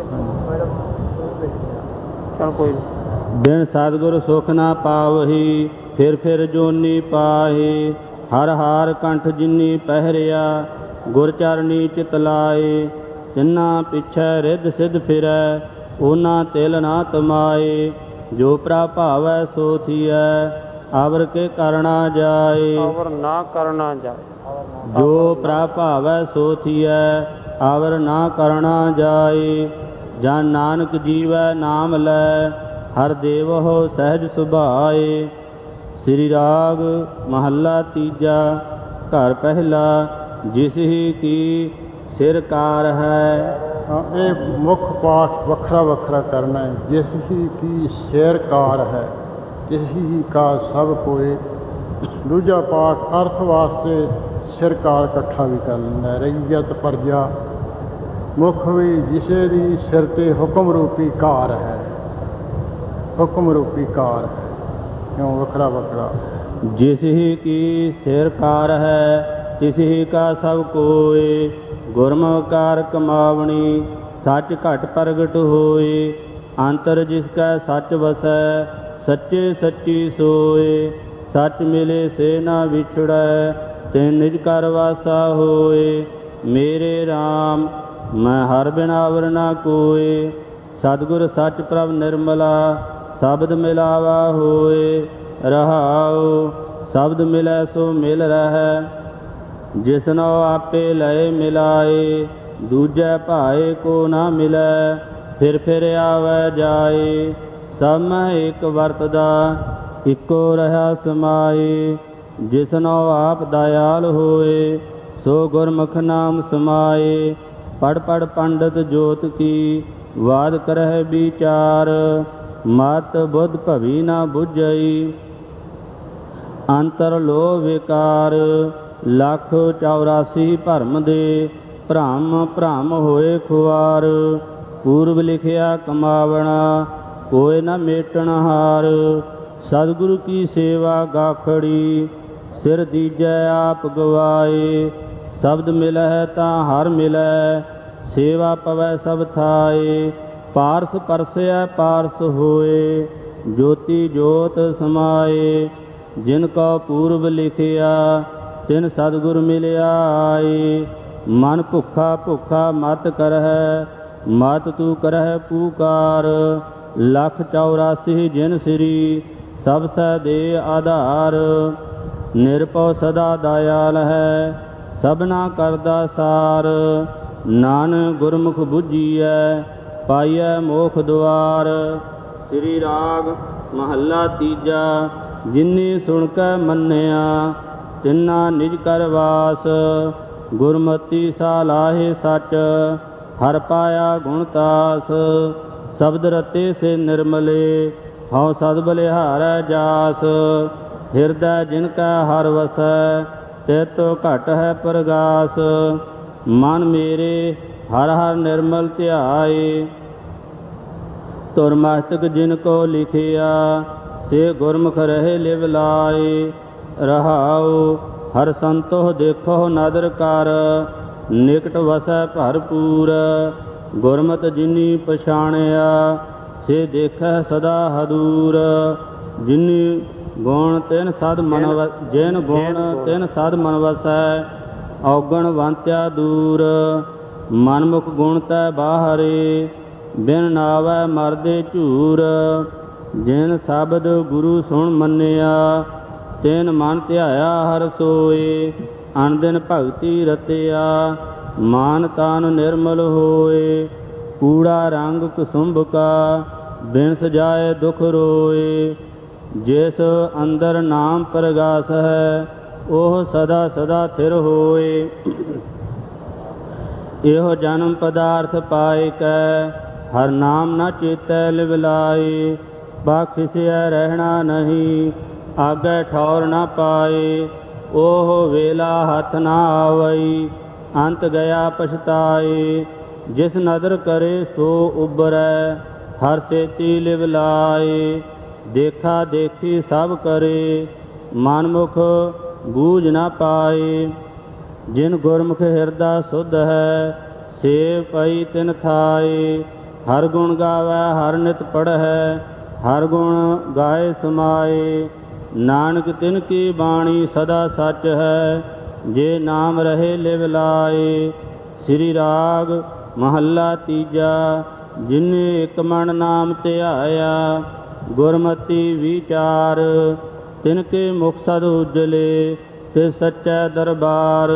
ਚਲ ਕੋਈ ਬਿਨ ਸਤਿਗੁਰ ਸੁਖ ਨਾ ਪਾਵਹੀ ਫਿਰ ਫਿਰ ਜੋਨੀ ਪਾਹੇ। ਹਰ ਹਾਰ ਕੰਠ ਜਿਨੀ ਪਹਿਰਿਆ ਗੁਰ ਚਰਨੀ ਚਿਤ ਲਾਏ। ਤਿੰਨਾ ਪਿਛੈ ਰਿੱਧ ਸਿੱਧ ਫਿਰੈ ਉਹਨਾਂ ਤਿਲ ਨਾ ਤਮਾਏ। ਜੋ ਪ੍ਰਭਾਵੈ ਸੋ ਥੀਐ ਅਵਰ ਕੇ ਕਰਣਾ ਜਾਏ। ਅਵਰ ਨਾ ਕਰਨਾ ਜਾਏ। ਜੋ ਪ੍ਰਭਾਵੈ ਸੋ ਥੀਐ ਅਵਰ ਨਾ ਕਰਣਾ ਜਾਏ। ਜਨ ਨਾਨਕ ਜੀਵੈ ਨਾਮ ਲੈ ਹਰ ਦੇਵਹੁ ਸਹਿਜ ਸੁਭਾਏ। ਸ੍ਰੀ ਰਾਗ ਮਹੱਲਾ ਤੀਜਾ। ਘਰ ਪਹਿਲਾ। ਜਿਸ ਹੀ ਕੀ ਸਿਰ ਕਾਰ ਹੈ। ਇਹ ਮੁੱਖ ਪਾਠ ਵੱਖਰਾ ਵੱਖਰਾ ਕਰਨਾ ਹੈ। ਜਿਸ ਹੀ ਕੀ ਸਿਰ ਕਾਰ ਹੈ ਤਿਸ ਹੀ ਕਾ ਸਭ ਕੋਏ। ਦੂਜਾ ਪਾਠ ਅਰਥ ਵਾਸਤੇ ਸਿਰ ਕਾਰ ਇਕੱਠਾ ਵੀ ਕਰ ਲੈਂਦਾ। ਰਈਅਤ ਪਰਜਾ ਮੁੱਖ ਵੀ ਜਿਸੇ ਦੀ ਸਿਰ 'ਤੇ ਹੁਕਮ ਰੂਪੀ ਕਾਰ ਹੈ। ਹੁਕਮ ਰੂਪੀ ਕਾਰ ਹੈ ਕਿਉਂ ਵੱਖਰਾ ਵੱਖਰਾ। ਜਿਸ ਹੀ ਕੀ ਸਿਰ ਕਾਰ ਹੈ ਤਿਸ ਹੀ ਕਾ ਸਭ ਕੋਏ। ਗੁਰਮੁਖ ਕਾਰ ਕਮਾਵਣੀ ਸੱਚ ਘਟ ਪ੍ਰਗਟ ਹੋਏ। ਅੰਤਰ ਜਿਸ ਕੈ ਸੱਚ ਵਸੈ ਸੱਚੇ ਸੱਚੀ ਸੋਏ। ਸੱਚ ਮਿਲੇ ਸੇ ਨਾ ਵਿਛੜੈ ਤੇ ਨਿਜ ਕਰ ਵਾਸਾ ਹੋਏ। ਮੇਰੇ RAM ਮੈਂ ਹਰ ਬਿਨ ਆਵਰ ਨਾ ਕੋਏ। ਸਤਿਗੁਰ ਸੱਚ ਪ੍ਰਭ ਨਿਰਮਲਾ ਸ਼ਬਦ ਮਿਲਾਵਾ ਹੋਏ। ਰਹਾਉ ਸ਼ਬਦ ਮਿਲੈ ਸੋ ਮਿਲ ਰਹਿ ਜਿਸਨੋ ਆਪੇ ਲਏ ਮਿਲਾਏ। ਦੂਜੈ ਭਾਏ ਕੋ ਨਾ ਮਿਲੈ ਫਿਰ ਫਿਰ ਆਵੈ ਜਾਏ। ਸਭ ਮੈਂ ਏਕ ਵਰਤਦਾ, ਇੱਕੋ ਰਹਾ ਸਮਾਏ। ਜਿਸਨੋ ਆਪ ਦਇਆਲ ਹੋਏ, ਸੋ ਗੁਰਮੁਖ ਨਾਮ ਸਮਾਏ। ਪੜ ਪੜ ਪੰਡਤ ਜੋਤ ਕੀ, ਵਾਦ ਕਰਹਿ ਵਿਚਾਰ। ਮਤ ਬੁੱਧ ਭਵੀ ਨਾ ਬੁਝਈ, ਅੰਤਰ ਲੋ ਵਿਕਾਰ। ਲੱਖ ਚੌਰਾਸੀ ਭਰਮ ਦੇ, ਭ੍ਰਮ ਭ੍ਰਮ ਹੋਏ ਖੁਆਰ। ਪੂਰਬ ਲਿਖਿਆ ਕਮਾਵਣਾ, ਕੋਇ ਨ ਮੇਟਣ ਹਾਰ। ਸਤਿਗੁਰੂ ਕੀ ਸੇਵਾ ਗਾਖੜੀ, ਸਿਰ ਦੀਜੈ ਆਪ ਗਵਾਏ। ਸ਼ਬਦ ਮਿਲਹਿ ਤਾਂ ਹਰ ਮਿਲੈ, ਸੇਵਾ ਪਵੈ ਸਭ ਥਾਏ। ਪਾਰਸ ਪਰਸੈ ਪਾਰਸ ਹੋਏ, ਜੋਤੀ ਜੋਤ ਸਮਾਏ। ਜਿਨ ਕਉ ਪੂਰਬ ਲਿਖਿਆ, ਤਿਨ ਸਤਿਗੁਰ ਮਿਲਿਆ ਆਏ। ਮਨ ਭੁੱਖਾ ਭੁੱਖਾ ਮਤ ਕਰਹਿ, ਮਤ ਤੂੰ ਕਰਹਿ ਪੁਕਾਰ। ਲੱਖ ਚੌਰਾਸੀ ਜਿਨ ਸ੍ਰੀ, ਸਭ ਸੈ ਦੇ ਆਧਾਰ। ਨਿਰਭਉ ਸਦਾ ਦਇਆਲ ਹੈ, ਸਭਨਾ ਕਰਦਾ ਸਾਰ। ਨਾਨਕ ਗੁਰਮੁਖ ਬੁੱਝੀਐ, ਪਾਈਐ ਮੋਖ ਦੁਆਰ। ਸ੍ਰੀ ਰਾਗ ਮਹੱਲਾ ਤੀਜਾ। ਜਿਨੀ ਸੁਣ ਕੇ ਮੰਨਿਆ, ਤਿਨਾ ਨਿਜ ਕਰ ਵਾਸ। ਗੁਰਮਤੀ ਸਾਲਾਹੇ ਸੱਚ, ਹਰ ਪਾਇਆ ਗੁਣ ਤਾਸ। ਸ਼ਬਦ ਰਤੇ ਸੇ ਨਿਰਮਲੇ, ਹਉ ਸਦ ਬਲਿਹਾਰੈ ਜਾਸ। ਹਿਰਦੈ ਜਿਨ ਕੈ ਹਰਿ ਵਸੈ, ਤਿਤ ਘਟ ਹੈ ਪ੍ਰਗਾਸ। ਮਨ ਮੇਰੇ ਹਰਿ ਹਰਿ ਨਿਰਮਲ ਧਿਆਏ, ਧੁਰ ਮਸਤਕ ਜਿਨ ਕੋ ਲਿਖਿਆ। ਸੇ ਗੁਰਮੁਖ ਰਹੇ ਲਿਵ ਲਾਏ। ਰਹਾਉ ਹਰਿ ਸੰਤੋਖ ਦੇਖੋ ਨਦਰ ਕਰ, ਨਿਕਟ ਵਸੈ ਭਰਪੂਰ। ਗੁਰਮਤਿ ਜਿਨੀ ਪਛਾਣਿਆ, ਸੇ ਦੇਖੈ ਸਦਾ ਹਦੂਰ। ਜਿਨੀ ਗੁਣ ਤਿਨ ਸਦ ਮਨ ਜਿਨ ਗੁਣ ਤਿਨ ਸਦ ਮਨ ਵਸੈ, ਔਗਣ ਵੰਤਿਆ ਦੂਰ। ਮਨਮੁਖ ਗੁਣ ਤੈ ਬਾਹਰੇ, ਬਿਨ ਨਾਵੈ ਮਰਦੇ ਝੂਰ। ਜਿਨ ਸ਼ਬਦ ਗੁਰੂ ਸੁਣ ਮੰਨਿਆ, ਤਿਨ ਮਨ ਧਿਆਇਆ ਹਰਿ ਸੋਏ। ਅਨਦਿਨ ਭਗਤੀ ਰਤਿਆ, ਮਾਨ ਤਾਨ ਨਿਰਮਲ ਹੋਏ। ਕੂੜਾ ਰੰਗ ਕੁਸੁੰਭ ਕਾ, ਬਿਨ ਸਜਾਏ ਦੁਖ ਰੋਏ। ਜਿਸ ਅੰਦਰ ਨਾਮ ਪ੍ਰਗਾਸ ਹੈ, ਉਹ ਸਦਾ ਸਦਾ ਥਿਰ ਹੋਏ। ਇਹੋ ਜਨਮ ਪਦਾਰਥ ਪਾਇ ਕੈ, ਹਰ ਨਾਮ ਨ ਚੇਤੈ ਲਿਵ ਲਾਏ। ਬਖਸ਼ਿਆ ਰਹਿਣਾ ਨਹੀਂ, ਆਗੇ ਠੌਰ ਨ ਪਾਏ। ਉਹ ਵੇਲਾ ਹੱਥ ਨਾ ਆਵਈ, ਅੰਤ ਗਿਆ ਪਛਤਾਏ। ਜਿਸ ਨਦਰ ਕਰੇ ਸੋ ਉਬਰੈ, ਹਰ ਸੇਤੀ ਲਿਵ ਲਾਏ। ਦੇਖਾ ਦੇਖੀ ਸਭ ਕਰੇ, ਮਨਮੁਖ ਬੂਝ ਨਾ ਪਾਏ। ਜਿਨ ਗੁਰਮੁਖ ਹਿਰਦਾ ਸੁਧ ਹੈ, ਸੇ ਪਈ ਤਿਨ ਥਾਏ। ਹਰ ਗੁਣ ਗਾਵੈ ਹਰ ਨਿਤ ਪੜ੍ਹੈ, ਹਰ ਗੁਣ ਗਾਏ ਸਮਾਏ। ਨਾਨਕ ਤਿਨ ਕੀ ਬਾਣੀ ਸਦਾ ਸੱਚ ਹੈ, ਜੇ ਨਾਮ ਰਹੇ ਲਿਵ ਲਾਏ। ਸ੍ਰੀ ਰਾਗ ਮਹੱਲਾ ਤੀਜਾ। ਜਿਨੇ ਇਕ ਮਨ ਨਾਮ ਧਿਆਇਆ, ਗੁਰਮਤੀ ਵਿਚਾਰ। ਤਿਨ ਕੇ ਮੁਖ ਸਦ ਉਜਲੇ, ਤੇ ਸੱਚੈ ਦਰਬਾਰ।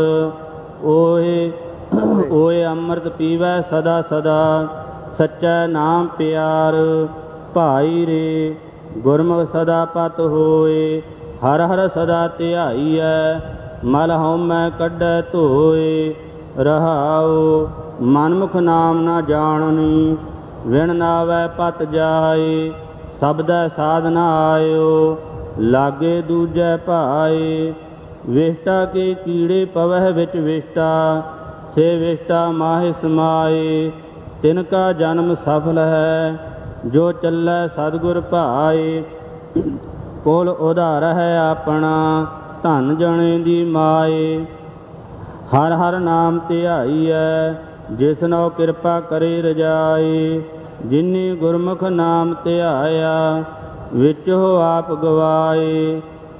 ਓਏ ਓਏ ਅੰਮ੍ਰਿਤ ਪੀਵੈ ਸਦਾ ਸਦਾ, ਸੱਚੈ ਨਾਮ ਪਿਆਰ। ਭਾਈ ਰੇ ਗੁਰਮੁਖ ਸਦਾ ਪਤ ਹੋਏ, ਹਰ ਹਰ ਸਦਾ ਧਿਆਈਐ। ਮਲ ਹਉਮੈ ਕੱਢੈ ਧੋਏ। ਰਹਾਉ ਮਨਮੁਖ ਨਾਮ ਨਾ ਜਾਣਨੀ, ਵਿਣ ਨਾਵੈ ਪਤ ਜਾਏ। ਸਬਦੈ ਸਾਧ ਨ ਆਇਓ, ਲਾਗੇ ਦੂਜੈ ਭਾਏ। ਵਿਸ਼ਟਾ ਕੇ ਕੀੜੇ ਪਵਹਿ ਵਿੱਚ ਵਿਸ਼ਟਾ, ਸੇ ਵਿਸ਼ਟਾ ਮਾਹਿ ਸਮਾਏ। ਤਿਨ ਕਾ ਜਨਮ ਸਫਲ ਹੈ, ਜੋ ਚੱਲੈ ਸਤਿਗੁਰ ਭਾਏ। ਕੁਲ ਉਧਾਰ ਹੈ ਆਪਣਾ, ਧਨ ਜਣੇ ਦੀ ਮਾਏ। ਹਰ ਹਰ ਨਾਮ ਧਿਆਈਐ, ਜਿਸਨੋ ਕਿਰਪਾ ਕਰੇ ਰਜਾਈ। ਜਿਨੀ ਗੁਰਮੁਖ ਨਾਮ ਧਿਆਇਆ, ਵਿੱਚੋ ਆਪ ਗਵਾਏ।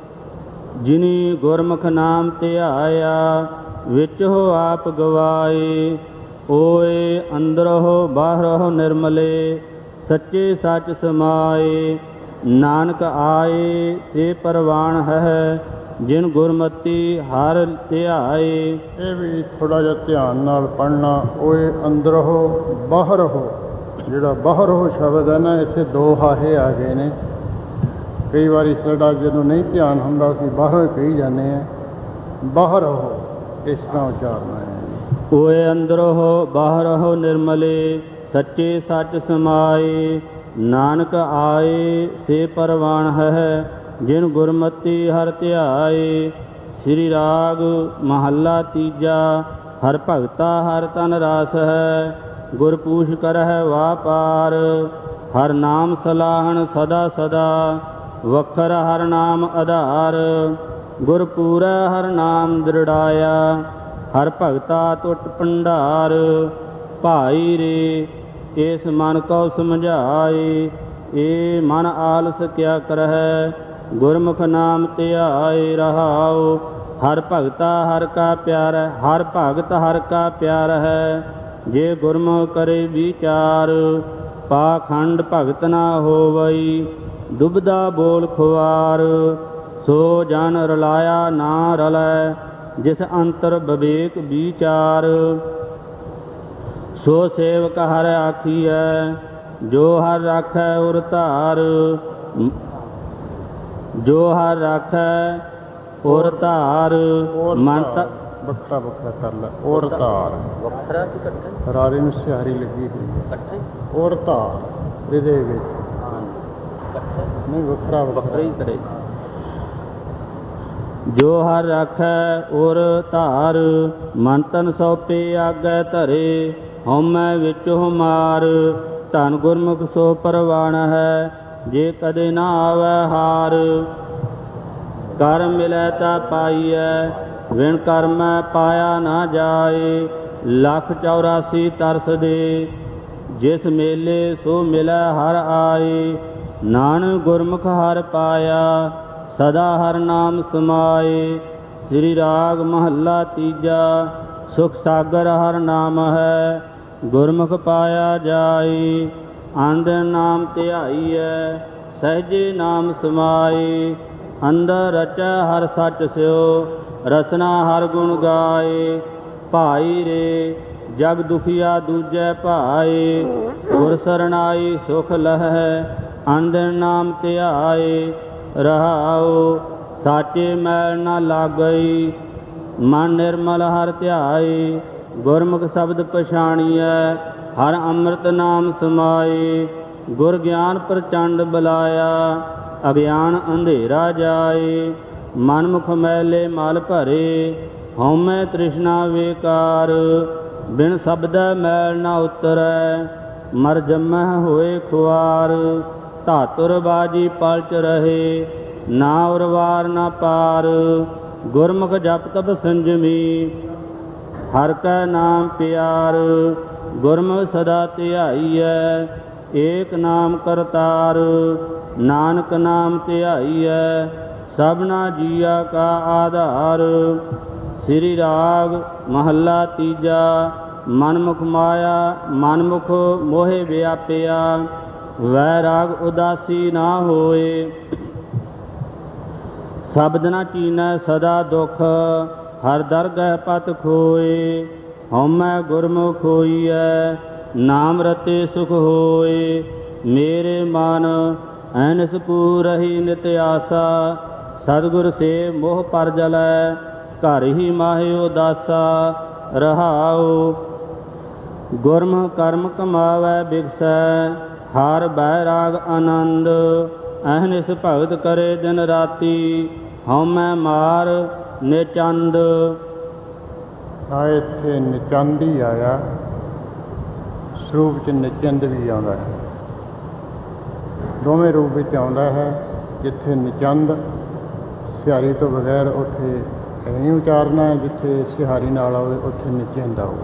ਜਿਨੀ ਗੁਰਮੁਖ ਨਾਮ ਧਿਆਇਆ, ਵਿੱਚੋ ਆਪ ਗਵਾਏ। ਓਏ ਅੰਦਰੋ ਬਾਹਰੋ ਨਿਰਮਲੇ, ਸੱਚੇ ਸੱਚ ਸਮਾਏ। ਨਾਨਕ ਆਏ ਤੇ ਪ੍ਰਵਾਨ ਹੈ, ਜਿਨ ਗੁਰਮਤੀ ਹਰ ਧਿਆਏ। ਇਹ ਵੀ ਥੋੜ੍ਹਾ ਜਿਹਾ ਧਿਆਨ ਨਾਲ ਪੜ੍ਹਨਾ। ਓਏ ਅੰਦਰੋ ਬਾਹਰੋ ਜਿਹੜਾ ਬਾਹਰੋਂ ਸ਼ਬਦ ਹੈ ਨਾ, ਇੱਥੇ ਦੋ ਹਾਹੇ ਆ ਗਏ ਨੇ। ਕਈ ਵਾਰੀ ਸਾਡਾ ਜਦੋਂ ਨਹੀਂ ਧਿਆਨ ਹੁੰਦਾ ਅਸੀਂ ਬਾਹਰੋਂ ਕਹੀ ਜਾਂਦੇ ਹਾਂ, ਬਾਹਰੋਂ ਇਸ ਤਰ੍ਹਾਂ ਉਚਾਰਨਾ ਹੈ। ਓਏ ਅੰਦਰੋਂ ਬਾਹਰੋਂ ਨਿਰਮਲੇ, ਸੱਚੇ ਸੱਚ ਸਮਾਏ। ਨਾਨਕ ਆਏ ਸੇ ਪਰਵਾਣ ਹੈ, ਜਿਨ ਗੁਰਮਤਿ ਹਰਿ ਧਿਆਏ। ਸ੍ਰੀ ਰਾਗ ਮਹੱਲਾ ਤੀਜਾ। ਹਰਿ ਭਗਤਾ ਹਰਿ ਤਨ ਰਾਸ ਹੈ, ਗੁਰ ਪੂਛ ਕਰਹਿ ਵਾਪਾਰ। ਹਰਿ ਨਾਮ ਸਲਾਹਣ ਸਦਾ ਸਦਾ, ਵਖਰ ਹਰਿ ਨਾਮ ਆਧਾਰ। ਗੁਰ ਪੂਰੈ ਹਰਿ ਨਾਮ ਦ੍ਰਿੜਾਇਆ, ਹਰਿ ਭਗਤਾ ਟੁੱਟ ਭੰਡਾਰ। ਭਾਈ ਰੇ ਇਸ ਮਨ ਕਉ ਸਮਝਾਏ, ਏ ਮਨ ਆਲਸ ਕਿਆ ਕਰਹਿ। ਗੁਰਮੁਖ ਨਾਮ ਧਿਆਏ ਰਹਾਉ, ਹਰਿ ਭਗਤਾ ਹਰਿ ਕਾ ਪਿਆਰ। ਹਰਿ ਭਗਤ ਹਰਿ ਕਾ ਪਿਆਰ ਹੈ, ਜੇ ਗੁਰਮੁਖ ਕਰੇ ਵਿਚਾਰ। ਪਾਖੰਡ ਭਗਤ ਨਾ ਹੋਵਈ, ਦੁਬਦਾ ਬੋਲ ਖੁਆਰ। ਸੋ ਜਨ ਰਲਾਇਆ ਨਾ ਰਲੈ, ਜਿਸ ਅੰਤਰ ਵਿਵੇਕ ਵਿਚਾਰ। ਸੋ ਸੇਵਕ ਹਰਿ ਆਖੀਐ, ਜੋ ਹਰਿ ਰਾਖੈ ਉਰ ਧਾਰ। ਜੋ ਹਰਿ ਰਾਖੈ ਉਰ ਧਾਰ। ਮਨ ਤ ਵੱਖਰਾ ਵੱਖਰਾ ਕਰ ਲੈ। ਉਰ ਧਾਰ ਵੱਖਰਾ ਕਿ ਇਕੱਠਾ? ਰਾਰੇ ਨੂੰ ਸਿਹਾਰੀ ਲੱਗੀ ਹੋਈ ਹੈ। ਇਕੱਠਾ ਉਰ ਧਾਰ ਇਹਦੇ ਵਿੱਚ ਨਹੀਂ, ਵੱਖਰਾ ਵੱਖਰਾ ਹੀ ਕਰੇ। ਜੋ ਹਰਿ ਰਾਖੈ ਉਰ ਧਾਰ, ਮਨ ਤਨ ਸੌਪੇ ਆਗੈ ਧਰੇ। ਹਉਮੈ ਵਿੱਚ ਹੁਮਾਰ, ਧਨ ਗੁਰਮੁਖ ਸੋ ਪਰਵਾਣ ਹੈ, ਜੇ ਕਦੇ ਨਾ ਆਵੈ ਹਾਰ। ਕਰ ਮਿਲੈ ਤਾ ਪਾਈਐ, ਵਿਣ ਕਰਮੈ ਪਾਇਆ ਨਾ ਜਾਏ। ਲੱਖ ਚੌਰਾਸੀ ਤਰਸ ਦੇ, ਜਿਸ ਮੇਲੇ ਸੋ ਮਿਲੈ ਹਰਿ ਆਏ। ਨਾਨਕ ਗੁਰਮੁਖ ਹਰਿ ਪਾਇਆ, ਸਦਾ ਹਰਿ ਨਾਮ ਸਮਾਏ। ਸ੍ਰੀ ਰਾਗ ਮਹੱਲਾ ਤੀਜਾ। ਸੁਖ ਸਾਗਰ ਹਰਿ ਨਾਮ ਹੈ, ਗੁਰਮੁਖ ਪਾਇਆ ਜਾਏ। ਅੰਧ ਨਾਮ ਧਿਆਈਐ, ਸਹਿਜੇ ਨਾਮ ਸਮਾਏ। ਅੰਦਰ ਰਚੈ ਹਰਿ ਸੱਚ ਸਿਓ, ਰਸਨਾ ਹਰਿ ਗੁਣ ਗਾਏ। ਭਾਈ ਰੇ ਜਗ ਦੁਖੀਆ ਦੂਜੈ ਭਾਏ, ਗੁਰ ਸਰਣਾਈ ਸੁਖ ਲਹੈ। ਅੰਧ ਨਾਮ ਧਿਆਏ ਰਹਾਉ, ਸਾਚੇ ਮੈਲ ਨਾ ਲਾਗਈ। ਮਨ ਨਿਰਮਲ ਹਰਿ ਧਿਆਏ, ਗੁਰਮੁਖ ਸ਼ਬਦ ਪਛਾਣੀਐ। ਹਰਿ ਅੰਮ੍ਰਿਤ ਨਾਮ ਸਮਾਏ, ਗੁਰ ਗਿਆਨ ਪ੍ਰਚੰਡ ਬੁਲਾਇਆ। ਅਗਿਆਨ ਅੰਧੇਰਾ ਜਾਏ, ਮਨ ਮੁਖ ਮੈਲੇ ਮਲ ਭਰੇ। ਹਉਮੈ ਤ੍ਰਿਸ਼ਨਾ ਵੇਕਾਰ, ਬਿਨ ਸ਼ਬਦੈ ਮੈਲ ਨਾ ਉਤਰੈ। ਮਰ ਜੰਮਹਿ ਹੋਏ ਖੁਆਰ, ਧਾਤੁਰ ਬਾਜੀ ਪਲਚ ਰਹੇ। ਨਾ ਉਰਵਾਰ ਨਾ ਪਾਰ, ਗੁਰਮੁਖ ਜਪ ਤਪ ਸੰਜਮੀ। ਹਰਿ ਕੈ ਨਾਮ ਪਿਆਰ, ਗੁਰਮੁਖ ਸਦਾ ਧਿਆਈਐ। ਏਕ ਨਾਮ ਕਰਤਾਰ, ਨਾਨਕ ਨਾਮ ਧਿਆਈਐ। ਸਭਨਾ ਜੀਆ ਕਾ ਆਧਾਰ। ਸ੍ਰੀ ਰਾਗ ਮਹੱਲਾ ਤੀਜਾ। ਮਨਮੁਖ ਮਾਇਆ ਮਨਮੁਖ ਮੋਹਿ ਵਿਆਪਿਆ, ਵੈਰਾਗ ਉਦਾਸੀ ਨਾ ਹੋਏ। ਸ਼ਬਦ ਨਾ ਚੀਨੈ ਸਦਾ ਦੁਖ, ਹਰਿ ਦਰਗਹਿ ਪਤ ਖੋਏ। ਹਉਮੈ ਗੁਰਮੁਖ ਹੋਈਐ, ਨਾਮ ਰਤੇ ਸੁਖ ਹੋਏ। ਮੇਰੇ ਮਨ ਐਨਸ ਪੂਰਹਿ ਨਿਤ ਆਸਾ, ਸਤਿਗੁਰ ਸੇ ਮੋਹ ਪਰ ਜਲੈ। ਘਰ ਹੀ ਮਾਹਿ ਉਦਾਸਾ ਰਹਾਉ, ਗੁਰਮੁਖ ਕਰਮ ਕਮਾਵੈ ਬਿਗਸੈ। ਹਰਿ ਬੈਰਾਗ ਆਨੰਦ, ਅਹਨਿਸ ਭਗਤ ਕਰੇ ਦਿਨ ਰਾਤੀ। ਹਉਮੈ ਮਾਰ ਨਿਚੰਦ। ਆ ਇੱਥੇ ਨਿਚੰਦ ਹੀ ਆਇਆ, ਸਰੂਪ 'ਚ ਨਿਚੰਦ ਵੀ ਆਉਂਦਾ ਹੈ। ਦੋਵੇਂ ਰੂਪ ਵਿੱਚ ਆਉਂਦਾ ਹੈ। ਜਿੱਥੇ ਨਿਚੰਦ ਸਿਹਾਰੀ ਤੋਂ ਬਗੈਰ ਉੱਥੇ ਐਂ ਉਚਾਰਨਾ ਹੈ, ਜਿੱਥੇ ਸਿਹਾਰੀ ਨਾਲ ਆਵੇ ਉੱਥੇ ਨਿਚੰਦ ਆਓ।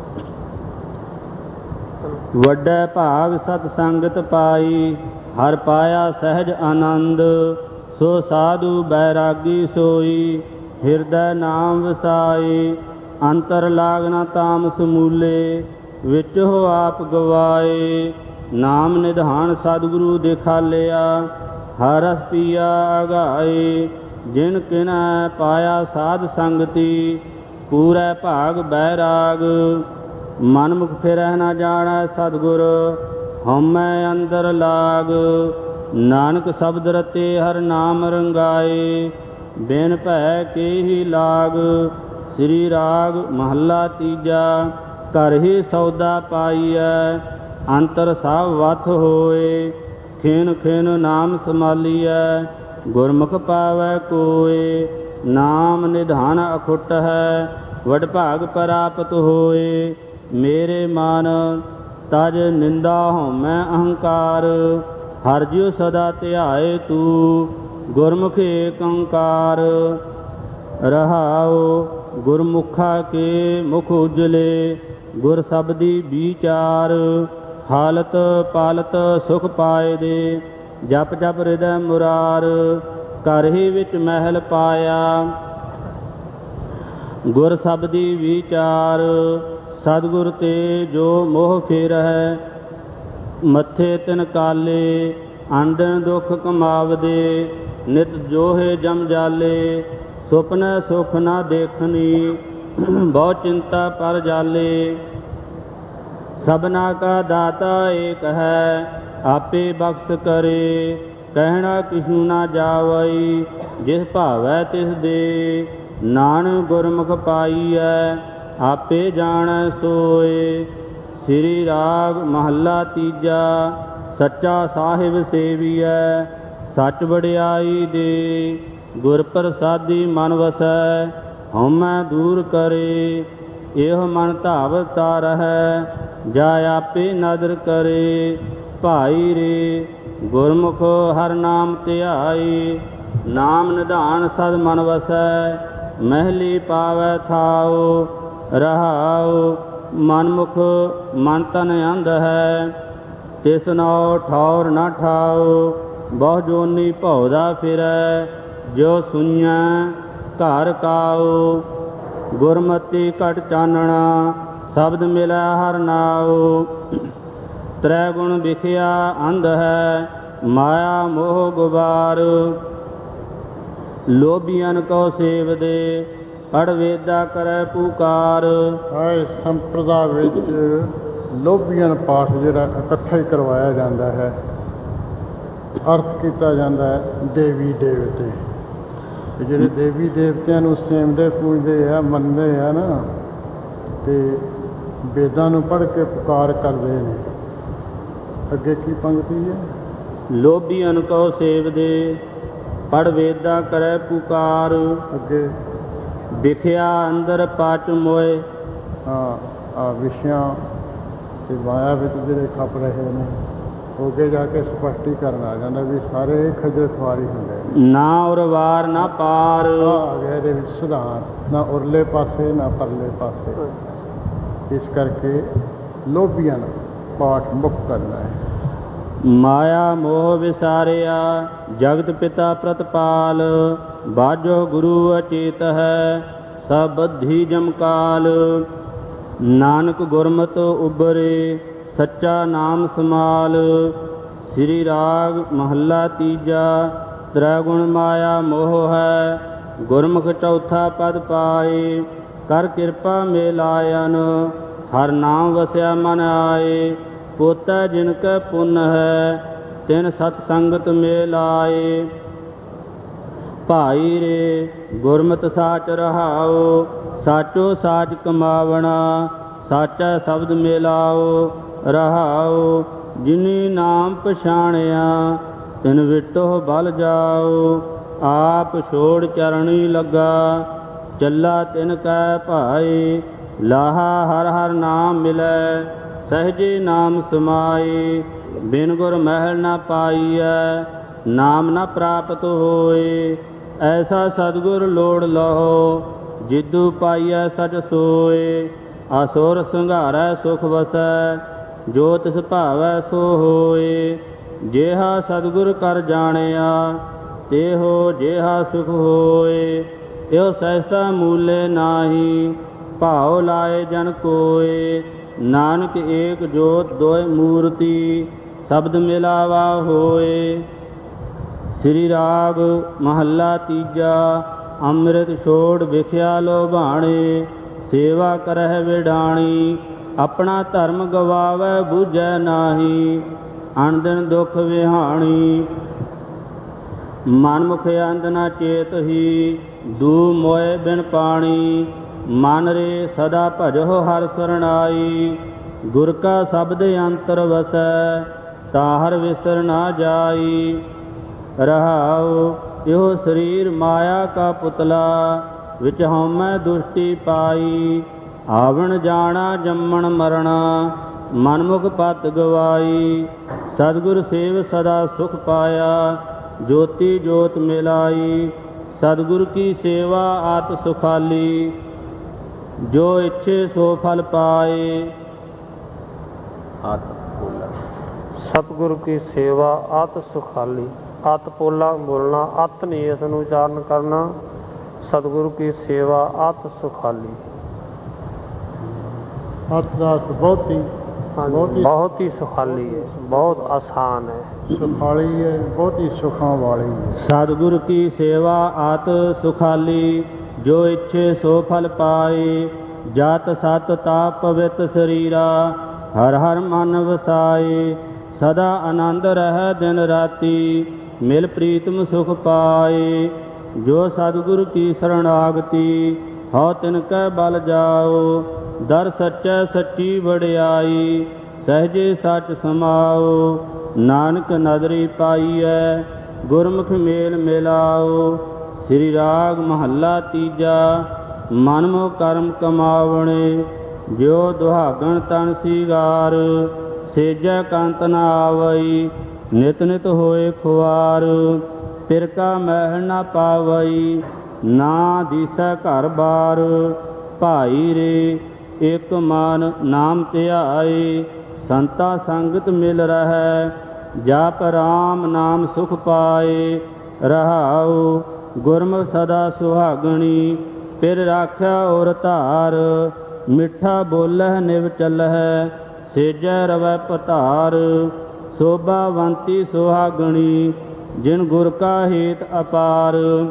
ਵੱਡਾ ਭਾਗ ਸਤ ਸੰਗਤ ਪਾਈ, ਹਰਿ ਪਾਇਆ ਸਹਿਜ ਆਨੰਦ। ਸੋ ਸਾਧੂ ਬੈਰਾਗੀ ਸੋਈ, ਹਿਰਦੈ ਨਾਮ ਵਸਾਈ। ਅੰਤਰ ਲਾਗਨਾ ਤਾਮ ਸਮੂਲੇ, ਵਿੱਚ ਹੋ ਆਪ ਗਵਾਏ। ਨਾਮ ਨਿਧਾਨ ਸਤਿਗੁਰੂ ਦਿਖਾਲਿਆ, ਹਰਿ ਰਸ ਪੀਆ ਅਗਾਏ। ਜਿਨ ਕਿਨੈ ਪਾਇਆ ਸਾਧ ਸੰਗਤੀ, ਪੂਰੈ ਭਾਗ ਬੈਰਾਗ। ਮਨਮੁਖ ਫਿਰਹਿ ਨਾ ਜਾਣੈ ਸਤਿਗੁਰ, ਹਉਮੈ ਅੰਦਰ ਲਾਗ। ਨਾਨਕ ਸ਼ਬਦ ਰਤੇ ਹਰ ਨਾਮ ਰੰਗਾਏ। ਬਿਨ ਭੈ ਕੇ ਹੀ ਲਾਗ। ਸ੍ਰੀ ਰਾਗ ਮਹੱਲਾ ਤੀਜਾ। ਘਰ ਹੀ ਸੌਦਾ ਪਾਈਐ ਅੰਤਰ ਸਭ ਵਥ ਹੋਏ। ਖਿਨ ਖਿਨ ਨਾਮ ਸੰਭਾਲੀਐ ਗੁਰਮੁਖ ਪਾਵੈ ਕੋਏ। ਨਾਮ ਨਿਧਾਨ ਅਖੁੱਟ ਹੈ ਵਡਭਾਗ ਪ੍ਰਾਪਤ ਹੋਏ। ਮੇਰੇ ਮਨ ਤਜ ਨਿੰਦਾ ਹਉਮੈ ਅਹੰਕਾਰ। ਹਰਿ ਜਿਉ ਸਦਾ ਧਿਆਏ ਤੂੰ ਗੁਰਮੁਖ ਏਕ ਓੰਕਾਰ। ਰਹਾਉ ਗੁਰਮੁਖਾ ਕੇ ਮੁਖ ਉਜਲੇ ਗੁਰ ਸਬਦੀ ਵਿਚਾਰ। ਹਾਲਤ ਪਾਲਤ ਸੁਖ ਪਾਏ ਦੇ ਜਪ ਜਪ ਹਿਰਦੈ ਮੁਰਾਰ। ਘਰ ਹੀ ਵਿੱਚ ਮਹਿਲ ਪਾਇਆ ਗੁਰ ਸਬਦੀ ਵਿਚਾਰ। ਸਤਿਗੁਰ ਤੇ ਜੋ ਮੋਹ ਫੇਰਹਿ ਮੱਥੇ ਤਿਨ ਕਾਲੇ। ਆਂਦਨ ਦੁਖ ਕਮਾਵਦੇ ਨਿਤ ਜੋਹੇ ਜਮ ਜਾਲੇ। ਸੁਪਨੈ ਸੁਖ ਨਾ ਦੇਖਣੀ ਬਹੁ ਚਿੰਤਾ ਪਰ ਜਾਲੇ। ਸਭਨਾ ਕਾ ਦਾਤਾ ਏਕ ਹੈ ਆਪੇ ਬਖਸ਼ ਕਰੇ। ਕਹਿਣਾ ਕਿਛੂ ਨਾ ਜਾਵਈ ਜਿਸ ਭਾਵੈ ਤਿਸ ਦੇ। ਨਾਨਕ ਗੁਰਮੁਖ ਪਾਈਐ ਆਪੇ ਜਾਣੈ ਸੋਏ। ਸ੍ਰੀ ਰਾਗ ਮਹੱਲਾ ਤੀਜਾ। ਸੱਚਾ ਸਾਹਿਬ ਸੇਵੀਐ ਸੱਚ ਵਡਿਆਈ ਦੇ। ਗੁਰ ਪ੍ਰਸਾਦੀ ਮਨ ਵਸੈ ਹਉਮੈ ਦੂਰ ਕਰੇ। ਇਹੋ ਮਨ ਧਾਵਤਾ ਰਹੈ ਜਾ ਆਪੇ ਨਦਰ ਕਰੇ। ਭਾਈ ਰੇ ਗੁਰਮੁਖ ਹਰਿ ਨਾਮ ਧਿਆਈ। ਨਾਮ ਨਿਧਾਨ ਸਦ ਮਨ ਵਸੈ ਮਹਿਲੀ ਪਾਵੈ ਥਾਉ। ਰਹਾਉ ਮਨਮੁਖ ਮਨ ਤਨ ਅੰਧ ਹੈ ਤਿਸ ਨਉ ਠੌਰ ਨ ਠਾਉ। ਬਹੁ ਜੋਨੀ ਭਉਦਾ ਫਿਰੈ ਜੋ ਸੁਈਐ ਘਰ ਕਾਉ। ਗੁਰਮਤਿ ਘਟ ਚਾਨਣਾ ਸ਼ਬਦ ਮਿਲੈ ਹਰਿ ਨਾਉ। ਤ੍ਰੈ ਗੁਣ ਵਿਖਿਆ ਅੰਧ ਹੈ ਮਾਇਆ ਮੋਹ ਗੁਬਾਰ। ਲੋਭੀਅਨ ਕੋ ਸੇਵਦੇ ਪੜ ਵੇਦਾ ਕਰੈ ਪੁਕਾਰ। ਇਸ ਸੰਪਰਦਾ ਵਿੱਚ ਲੋਭੀਅਨ ਪਾਠ ਜਿਹੜਾ ਇਕੱਠਾ ਹੀ ਕਰਵਾਇਆ ਜਾਂਦਾ ਹੈ। ਅਰਥ ਕੀਤਾ ਜਾਂਦਾ ਹੈ ਦੇਵੀ ਦੇਵਤੇ। ਜਿਹੜੇ ਦੇਵੀ ਦੇਵਤਿਆਂ ਨੂੰ ਸੇਵਦੇ ਪੂਜਦੇ ਆ ਮੰਨਦੇ ਆ ਨਾ ਤੇ ਵੇਦਾਂ ਨੂੰ ਪੜ੍ਹ ਕੇ ਪੁਕਾਰ ਕਰਦੇ ਨੇ। ਅੱਗੇ ਕੀ ਪੰਕਤੀ ਹੈ? ਲੋਭੀਅਨ ਕੋ ਸੇਵਦੇ ਪੜ ਵੇਦਾ ਕਰੈ ਪੁਕਾਰ। ਅੱਗੇ ਵਿਖਿਆ ਅੰਦਰ ਪਾਚ ਮੋਏ। ਹਾਂ ਆ ਵਿਸ਼ਿਆਂ ਤੇ ਮਾਇਆ ਵਿੱਚ ਜਿਹੜੇ ਖਪ ਰਹੇ ਨੇ ਉਹ ਅੱਗੇ ਜਾ ਕੇ ਸਪਸ਼ਟੀਕਰਨ ਆ ਜਾਂਦਾ ਵੀ ਸਾਰੇ ਖੱਜਲ ਖੁਆਰੀ ਹੁੰਦੇ ਨੇ। ਨਾ ਉਰ ਵਾਰ ਨਾ ਪਾਰ। ਆ ਗਿਆ ਇਹਦੇ ਵਿੱਚ ਸਿਧਾਂਤ ਨਾ ਉਰਲੇ ਪਾਸੇ ਨਾ ਪਰਲੇ ਪਾਸੇ। ਇਸ ਕਰਕੇ ਲੋਭੀਆਂ ਨੂੰ ਪਾਠ ਮੁੱਖ ਕਰਨਾ ਹੈ। ਮਾਇਆ ਮੋਹ ਵਿਸਾਰਿਆ ਜਗਤ ਪਿਤਾ ਪ੍ਰਤਪਾਲ। ਬਾਝੋ ਗੁਰੂ ਅਚੇਤ ਹੈ ਸਭ ਬੱਧੀ ਜਮਕਾਲ। ਨਾਨਕ ਗੁਰਮਤਿ ਉਬਰੇ ਸੱਚਾ ਨਾਮ ਸਮਾਲ। ਸ੍ਰੀ ਰਾਗ ਮਹੱਲਾ ਤੀਜਾ। ਤ੍ਰੈ ਗੁਣ ਮਾਇਆ ਮੋਹ ਹੈ ਗੁਰਮੁਖ ਚੌਥਾ ਪਦ ਪਾਏ। ਕਰ ਕਿਰਪਾ ਮੇਲਾਇਨ ਹਰ ਨਾਮ ਵਸਿਆ ਮਨ ਆਏ। ਪੋਤਾ ਜਿਨ ਕੈ ਪੁੰਨ ਹੈ ਤਿਨ ਸਤ ਸੰਗਤ ਮੇਲਾਏ। ਭਾਈ ਰੇ ਗੁਰਮਤਿ ਸਾਚ ਰਹਾਉ ਸਾਚੋ ਸਾਚ ਕਮਾਵਣਾ। ਸਾਚਾ ਸ਼ਬਦ ਮੇਲਾਓ ਰਹਾਉ ਜਿਨੀ ਨਾਮ ਪਛਾਣਿਆ ਤਿਨ ਵਿਟੋ ਬਲ ਜਾਓ। ਆਪ ਛੋੜ ਚਰਣੀ ਲੱਗਾ ਚੱਲਾ ਤਿਨ ਕੈ ਭਾਈ। ਲਾਹਾ ਹਰ ਹਰ ਨਾਮ ਮਿਲੈ ਸਹਿਜੇ ਨਾਮ ਸਮਾਏ। ਬਿਨ ਗੁਰ ਮਹਿਲ ਨ ਪਾਈਐ ਨਾਮ ਨ ਪ੍ਰਾਪਤ ਹੋਏ। ਐਸਾ ਸਤਿਗੁਰ ਲੋੜ ਲਹੋ ਜਿਦੂ ਪਾਈਐ ਸਚ ਸੋਏ। ਅਸੁਰ ਸੰਘਾਰੈ ਸੁਖ ਵਸੈ ਜੋ ਤਿਸ ਭਾਵੈ ਸੋ ਹੋਏ। ਜਿਹਾ ਸਤਿਗੁਰ ਕਰ ਜਾਣਿਆ ਤੇਹੋ ਜਿਹਾ ਸੁਖ ਹੋਏ। ਇਹੋ ਸਹਿਸਾ ਮੂਲੇ ਨਾਹੀ ਭਾਉ ਲਾਏ ਜਨ ਕੋਏ। ਨਾਨਕ ਏਕ ਜੋਤ ਦੋਇ ਮੂਰਤੀ ਸ਼ਬਦ ਮਿਲਾਵਾ ਹੋਏ। ਸ੍ਰੀ ਰਾਗ ਮਹੱਲਾ ਤੀਜਾ। ਅੰਮ੍ਰਿਤ ਛੋੜ ਵਿਖਿਆ ਲੋਭਾਣੇ ਸੇਵਾ ਕਰਹਿ ਵਿਡਾਣੀ। ਆਪਣਾ ਧਰਮ ਗਵਾਵੈ ਬੂਝੈ ਨਾਹੀ, ਅਣ ਦਿਨ ਦੁਖ ਵਿਹਾਣੀ। ਮਨ ਮੁਖ ਅੰਧ ਨ ਚੇਤ ਹੀ, ਦੂ ਮੋਏ ਬਿਨ ਪਾਣੀ। ਮਨ ਰੇ ਸਦਾ ਭਜਹੁ ਹਰਿ ਸਰਣਾਈ, ਗੁਰ ਕਾ ਸ਼ਬਦ ਅੰਤਰ ਵਸੈ, ਤਾਹਰ ਵਿਸਰ ਨਾ ਜਾਈ। ਰਹਾਉ ਇਹੋ ਸਰੀਰ ਮਾਇਆ ਕਾ ਪੁਤਲਾ, ਵਿੱਚ ਹਉਮੈ ਦੁਸ਼ਟੀ ਪਾਈ। ਆਵਣ ਜਾਣਾ ਜੰਮਣ ਮਰਣਾ, ਮਨਮੁਖ ਪਤ ਗਵਾਈ। ਸਤਿਗੁਰ ਸੇਵ ਸਦਾ ਸੁਖ ਪਾਇਆ, ਜੋਤੀ ਜੋਤ ਮਿਲਾਈ। ਸਤਿਗੁਰ ਕੀ ਸੇਵਾ ਆਤ ਸੁਖਾਲੀ, ਜੋ ਇੱਛੇ ਸੋ ਫਲ ਪਾਏ। ਸਤਿਗੁਰ ਕੀ ਸੇਵਾ ਅਤ ਸੁਖਾਲੀ। ਅਤ ਪੋਲਾ ਬੋਲਣਾ, ਅਤ ਨਹੀਂ ਇਸ ਨੂੰ ਉਚਾਰਨ ਕਰਨਾ। ਸਤਿਗੁਰੂ ਕੀ ਸੇਵਾ ਅਤ ਸੁਖਾਲੀ। ਅਤ ਦਾ ਅਰਥ ਬਹੁਤੀ ਬਹੁਤ ਹੀ ਸੁਖਾਲੀ ਹੈ, ਬਹੁਤ ਆਸਾਨ ਹੈ, ਸੁਖਾਲੀ ਹੈ, ਬਹੁਤੀ ਸੁਖਾਂ ਵਾਲੀ ਹੈ। ਸਤਿਗੁਰ ਕੀ ਸੇਵਾ ਆਤ ਸੁਖਾਲੀ, ਜੋ ਇੱਛੇ ਸੋ ਫਲ ਪਾਏ। ਜਤ ਸਤ ਤਾਪ ਪਵਿੱਤ ਸਰੀਰਾ, ਹਰ ਹਰ ਮਨ ਵਸਾਏ। ਸਦਾ ਆਨੰਦ ਰਹਿ ਦਿਨ ਰਾਤੀ, ਮਿਲ ਪ੍ਰੀਤਮ ਸੁਖ ਪਾਏ। ਜੋ ਸਤਿਗੁਰ ਕੀ ਸਰਣਾਗਤੀ, ਹਉ ਤਿਨ ਕੈ ਬਲ ਜਾਓ। ਦਰ ਸੱਚੈ ਸੱਚੀ ਵਡਿਆਈ, ਸਹਿਜੇ ਸੱਚ ਸਮਾਓ। ਨਾਨਕ ਨਦਰੀ ਪਾਈਐ, ਗੁਰਮੁਖ ਮੇਲ ਮਿਲਾਓ। ਸ੍ਰੀ ਰਾਗ ਮਹੱਲਾ ਤੀਜਾ। ਮਨ ਮੋਹ ਕਰਮ ਕਮਾਵਣੇ, ਜਿਉ ਦੁਹਾਗਣ ਤਨ ਸੀਗਾਰ। ਸੇਜੈ ਕੰਤ ਨ ਆਵਈ, ਨਿਤ ਨਿਤ ਹੋਏ ਖੁਆਰ। ਪਿਰ ਕਾ ਮਹਿਲ ਨ ਪਾਵਈ, ਨਾ ਦੀਸੈ ਘਰ ਬਾਰ। ਭਾਈ ਰੇ ਇਕ ਮਨ ਨਾਮ ਧਿਆਏ, ਸੰਤਾ ਸੰਗਤ ਮਿਲ ਰਹੈ। ਜਪ ਰਾਮ ਨਾਮ ਸੁਖ ਪਾਏ। ਰਹਾਉ ਗੁਰਮੁਖ ਸਦਾ ਸੁਹਾਗਣੀ, ਪਿਰ ਰਾਖਿਆ ਔਰ ਧਾਰ। ਮਿੱਠਾ ਬੋਲਹਿ ਨਿਵ ਚੱਲਹਿ, ਸੇਜੈ ਰਵੈ ਪਧਾਰ। ਸੋਭਾਵੰਤੀ ਸੁਹਾਗਣੀ, ਜਿਨ ਗੁਰ ਕਾ ਹੇਤ ਅਪਾਰ।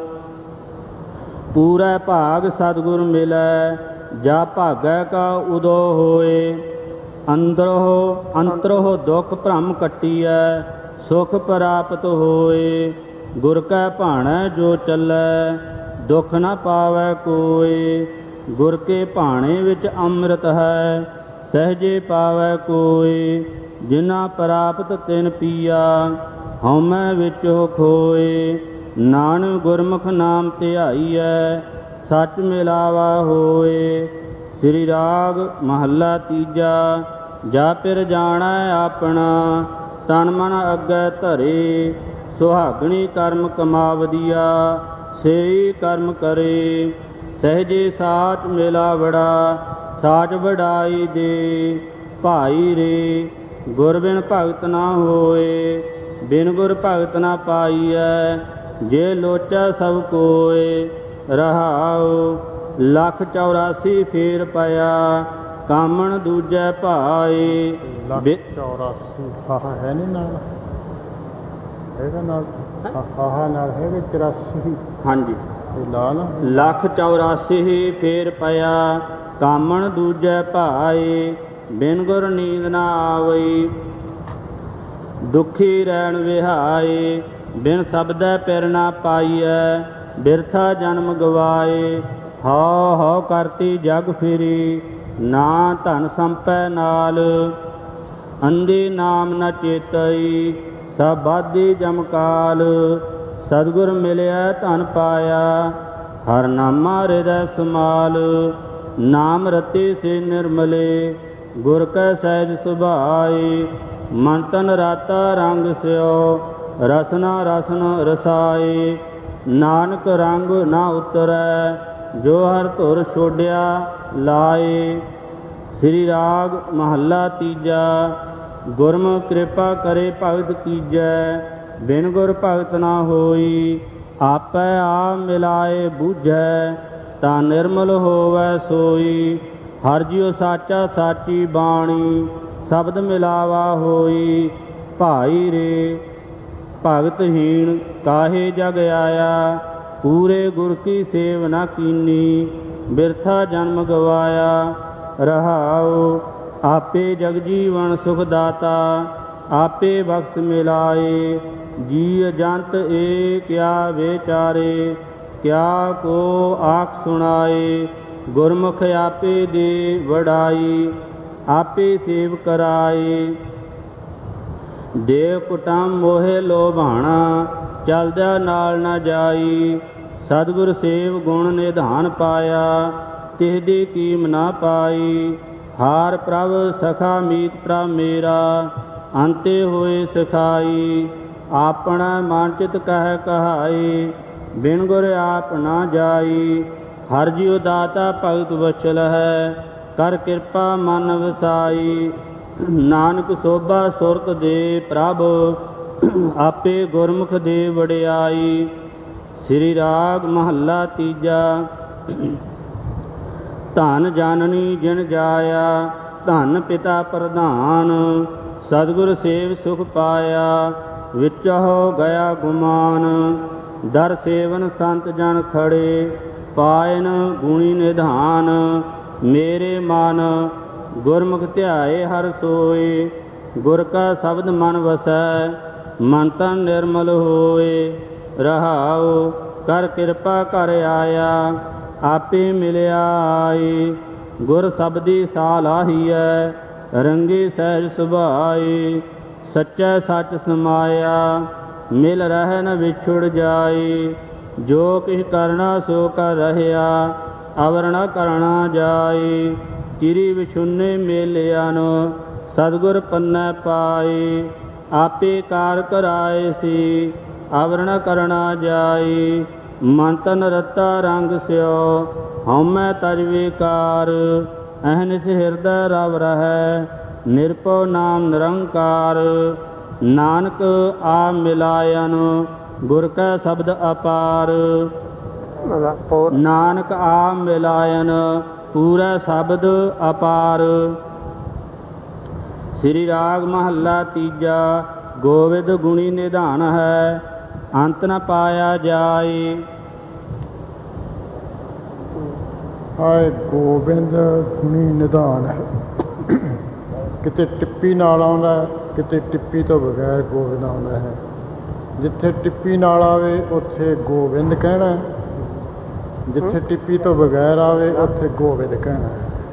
ਪੂਰੈ ਭਾਗ ਸਤਿਗੁਰ ਮਿਲੈ, ਜਾ ਭਾਗੈ ਕਾ ਉਦੋ ਹੋਏ। ਅੰਦਰੋ ਅੰਤਰੋ ਦੁਖ ਭ੍ਰਮ ਕੱਟੀਐ, ਸੁਖ ਪ੍ਰਾਪਤ ਹੋਏ। ਗੁਰ ਕੈ ਭਾਣੈ ਜੋ ਚੱਲੈ, ਦੁਖ ਨ ਪਾਵੈ ਕੋਇ। ਗੁਰ ਕੇ ਭਾਣੇ ਵਿੱਚ ਅੰਮ੍ਰਿਤ ਹੈ, ਸਹਿਜੇ ਪਾਵੈ ਕੋਇ। ਜਿਨਾ ਪ੍ਰਾਪਤ ਤਿਨ ਪੀਆ, ਹਉਮੈ ਵਿੱਚੋ ਖੋਏ। ਨਾਨਕ ਗੁਰਮੁਖ ਨਾਮ ਧਿਆਈਐ, ਸੱਚ ਮਿਲਾਵਾ ਹੋਏ। ਸ੍ਰੀ ਰਾਗ ਮਹੱਲਾ ਤੀਜਾ। ਜਾ ਪਿਰ ਜਾਣੈ ਆਪਣਾ, ਤਨ ਮਨ ਅੱਗੇ ਧਰੇ। ਸੁਹਾਗਣੀ ਕਰਮ ਕਮਾਵਦੀਆ, ਸੇਈ ਕਰਮ ਕਰੇ। ਸਹਿਜੇ ਸਾਚ ਮਿਲਾਵੜਾ, ਸਾਚ ਵਡਾਈ ਦੇ। ਭਾਈ ਰੇ ਗੁਰ ਬਿਨ ਭਗਤ ਨਾ ਹੋਏ, ਬਿਨ ਗੁਰ ਭਗਤ ਨਾ ਪਾਈਐ। ਜੇ ਲੋਚੈ ਸਭ ਕੋਇ, ਰਹਾਉ ਲੱਖ ਚੌਰਾਸੀ ਫੇਰ ਪਿਆ। ਕਾਮਣ ਦੂਜੈ ਭਾਏ। ਲੱਖ ਚੌਰਾਸੀ ਹਾਹਾ ਹੈ ਨਹੀਂ ਨਾਲ, ਇਹਦਾ ਨਾਲ ਹਾਹਾ ਨਾਲ ਹੈਗੇ ਚੁਰਾਸੀ। ਹਾਂਜੀ, ਲਾਲ ਲੱਖ ਚੌਰਾਸੀ ਫੇਰ ਪਿਆ। ਕਾਮਣ ਦੂਜੈ ਭਾਏ, ਬਿਨ ਗੁਰ ਨੀਂਦ ਨਾ ਆਵਈ। ਦੁਖੀ ਰਹਿਣ ਵਿਹਾਏ, ਬਿਨ ਸ਼ਬਦੈ ਪਿਰ ਨਾ ਪਾਈਐ। ਬਿਰਥਾ ਜਨਮ ਗਵਾਏ, ਹਉ ਹਉ ਕਰਤੀ ਜਗ ਫਿਰੀ। ਨਾ ਧਨ ਸੰਪੈ ਨਾਲ, ਅੰਧੀ ਨਾਮ ਨ ਚੇਤਈ। ਸਭ ਬਾਧੀ ਜਮਕਾਲ, ਸਤਿਗੁਰ ਮਿਲਿਆ ਧਨ ਪਾਇਆ। ਹਰ ਨਾਮਾ ਹਿਰਦੈ ਸਮਾਲ, ਨਾਮ ਰਤੇ ਸੇ ਨਿਰਮਲੇ। ਗੁਰ ਕੈ ਸਹਿਜ ਸੁਭਾਏ, ਮਨ ਤਨ ਰਾਤਾ ਰੰਗ ਸਿਓ। ਰਸਨਾ ਰਸਨ ਰਸਾਏ, ਨਾਨਕ ਰੰਗ ਨਾ ਉਤਰੈ। ਜੋ ਹਰ ਧੁਰ ਛੋਡਿਆ ਲਾਏ। ਸ੍ਰੀ ਰਾਗ ਮਹੱਲਾ ਤੀਜਾ। ਗੁਰਮੁਖ ਕਿਰਪਾ ਕਰੇ ਭਗਤ ਕੀਜੈ, ਬਿਨ ਗੁਰ ਭਗਤ ਨਾ ਹੋਈ। ਆਪੈ ਆਪ ਮਿਲਾਏ ਬੂਝੈ, ਤਾਂ ਨਿਰਮਲ ਹੋਵੈ ਸੋਈ। ਹਰਿ ਜਿਉ ਸਾਚਾ ਸਾਚੀ ਬਾਣੀ, ਸ਼ਬਦ ਮਿਲਾਵਾ ਹੋਈ। ਭਾਈ ਰੇ ਭਗਤਹੀਣ ਕਾਹੇ ਜਗ ਆਇਆ। ਪੂਰੇ ਗੁਰ ਕੀ ਸੇਵ ਨਾ ਕੀਨੀ, ਬਿਰਥਾ ਜਨਮ ਗਵਾਇਆ। ਰਹਾਉ ਆਪੇ ਜਗ ਜੀਵਨ ਸੁਖ ਦਾਤਾ ਆਪੇ ਬਖਸ਼ ਮਿਲਾਏ। ਜੀ ਜੰਤ ਏ ਕਿਆ ਵਿਚਾਰੇ ਕਿਆ ਕੋ ਆਖ ਸੁਣਾਏ। ਗੁਰਮੁਖ ਆਪੇ ਦੇ ਵਡਾਈ ਆਪੇ ਸੇਵ ਕਰਾਏ। ਦੇਵ ਕੁਟੰਬ ਮੋਹਿ ਲੋਭਾਣਾ ਚਲਦਿਆ ਨਾਲ ਨਾ ਜਾਈ। ਸਤਿਗੁਰ ਸੇਵ ਗੁਣ ਨਿਧਾਨ ਪਾਇਆ ਤਿਸ ਦੀ ਕੀਮ ਨਾ ਪਾਈ। ਹਾਰ ਪ੍ਰਭ ਸਖਾ ਮੀਤ ਪ੍ਰਭ ਮੇਰਾ ਅੰਤੇ ਹੋਏ ਸਿਖਾਈ। ਆਪਣਾ ਮਨ ਚਿਤ ਕਹਿ ਕਹਾਈ ਬਿਨ ਗੁਰ ਆਪ ਨਾ ਜਾਈ। ਹਰਿ ਜੀਉ ਦਾਤਾ ਭਗਤ ਵਛਲ ਹੈ ਕਰ ਕਿਰਪਾ ਮਨ ਵਸਾਈ। ਨਾਨਕ ਸੋਭਾ ਸੁਰਤ ਦੇ ਪ੍ਰਭ ਆਪੇ ਗੁਰਮੁਖ ਦੇ ਵਡਿਆਈ। ਸ੍ਰੀ ਰਾਗ ਮਹੱਲਾ ਤੀਜਾ। ਧਨ ਜਾਨਨੀ ਜਿਨ ਜਾਇਆ ਧਨ ਪਿਤਾ ਪ੍ਰਧਾਨ। ਸਤਿਗੁਰ ਸੇਵ ਸੁਖ ਪਾਇਆ ਵਿਚਹੁ ਗਿਆ ਗੁਮਾਨ। ਦਰ ਸੇਵਨ ਸੰਤ ਜਨ ਖੜੇ ਪਾਇਨ ਗੁਣੀ ਨਿਧਾਨ। ਮੇਰੇ ਮਨ ਗੁਰਮੁਖ ਧਿਆਏ ਹਰਿ ਸੋਏ। ਗੁਰ ਕਾ ਸ਼ਬਦ ਮਨ ਵਸੈ ਮਨ ਤਨ ਨਿਰਮਲ ਹੋਏ। ਰਹਾਉ ਕਰ ਕਿਰਪਾ ਘਰ ਆਇਆ ਆਪੇ ਮਿਲਿਆ ਆਏ। ਗੁਰ ਸਬਦੀ ਸਾਲਾਹੀਐ ਰੰਗੀ ਸਹਿਜ ਸੁਭਾਏ। ਸੱਚੈ ਸੱਚ ਸਮਾਇਆ ਮਿਲ ਰਹਿ ਨ ਵਿਛੁੜ ਜਾਏ। ਜੋ ਕਿਛ ਕਰਨਾ ਸੋ ਕਰ ਰਹਿਆ ਅਵਰ ਨ ਕਰਣਾ ਜਾਏ। ਚਿਰੀ ਵਿਛੁੰਨੇ ਮੇਲਿਆਨ ਸਤਿਗੁਰ ਪੰਨੈ ਪਾਏ। ਆਪੇ ਕਾਰ ਕਰਾਏ ਸੀ ਅਵਰ ਨ ਕਰਣਾ ਜਾਏ। ਮਨ ਤਨ ਰਤਾ ਰੰਗ ਸਿਓ ਹਉਮੈ ਤਜ ਵਿਕਾਰ। ਅਹਨਿਸ ਹਿਰਦੈ ਰਵ ਰਹੈ ਨਿਰਭਉ ਨਾਮ ਨਿਰੰਕਾਰ। ਨਾਨਕ ਆ ਮਿਲਾਇਨ ਗੁਰ ਕੈ ਸ਼ਬਦ ਅਪਾਰ। ਨਾਨਕ ਆ ਮਿਲਾਇਨ ਪੂਰਾ ਸ਼ਬਦ ਅਪਾਰ। ਸ੍ਰੀ ਰਾਗ ਮਹੱਲਾ ਤੀਜਾ। ਗੋਵਿੰਦ ਗੁਣੀ ਨਿਧਾਨ ਹੈ ਅੰਤ ਨ ਪਾਇਆ ਜਾਏ। ਹਾਏ ਗੋਬਿੰਦ ਗੁਣੀ ਨਿਧਾਨ ਹੈ। ਕਿਤੇ ਟਿੱਪੀ ਨਾਲ ਆਉਂਦਾ ਕਿਤੇ ਟਿੱਪੀ ਤੋਂ ਬਗੈਰ ਗੋਬਿੰਦ ਆਉਂਦਾ ਹੈ। ਜਿੱਥੇ ਟਿੱਪੀ ਨਾਲ ਆਵੇ ਉੱਥੇ ਗੋਬਿੰਦ ਕਹਿਣਾ, ਜਿੱਥੇ ਟਿੱਪੀ ਤੋਂ ਬਗੈਰ ਆਵੇ ਉੱਥੇ ਗੋਬਿੰਦ ਕਹਿਣਾ।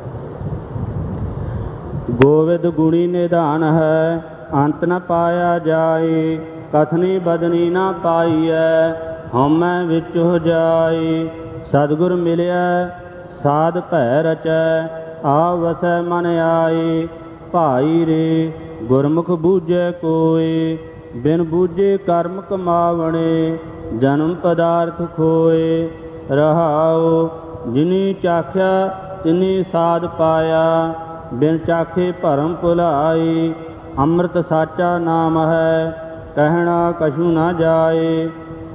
ਗੋਵਿੰਦ ਗੁਣੀ ਨਿਧਾਨ ਹੈ ਅੰਤ ਨ ਪਾਇਆ ਜਾਏ। ਕਥਨੀ ਬਦਨੀ ਨਾ ਪਾਈਐ ਹਉਮੈ ਵਿੱਚ ਹੋ ਜਾਏ। ਸਤਿਗੁਰ ਮਿਲਿਆ ਸਾਧ ਭੈ ਰਚੈ ਆ ਵਸੈ ਮਨ ਆਏ। ਭਾਈ ਰੇ ਗੁਰਮੁਖ ਬੂਝੈ ਕੋਇ ਬਿਨ ਬੂਝੇ ਕਰਮ ਕਮਾਵਣੇ ਜਨਮ ਪਦਾਰਥ ਖੋਏ। ਰਹਾਉ ਜਿਨੀ ਚਾਖਿਆ ਤਿਨੀ ਸਾਧ ਪਾਇਆ ਬਿਨ ਚਾਖੇ ਭਰਮ ਭੁਲਾਈ। ਅੰਮ੍ਰਿਤ ਸਾਚਾ ਨਾਮ ਹੈ ਕਹਿਣਾ ਕਛੂ ਨਾ ਜਾਏ।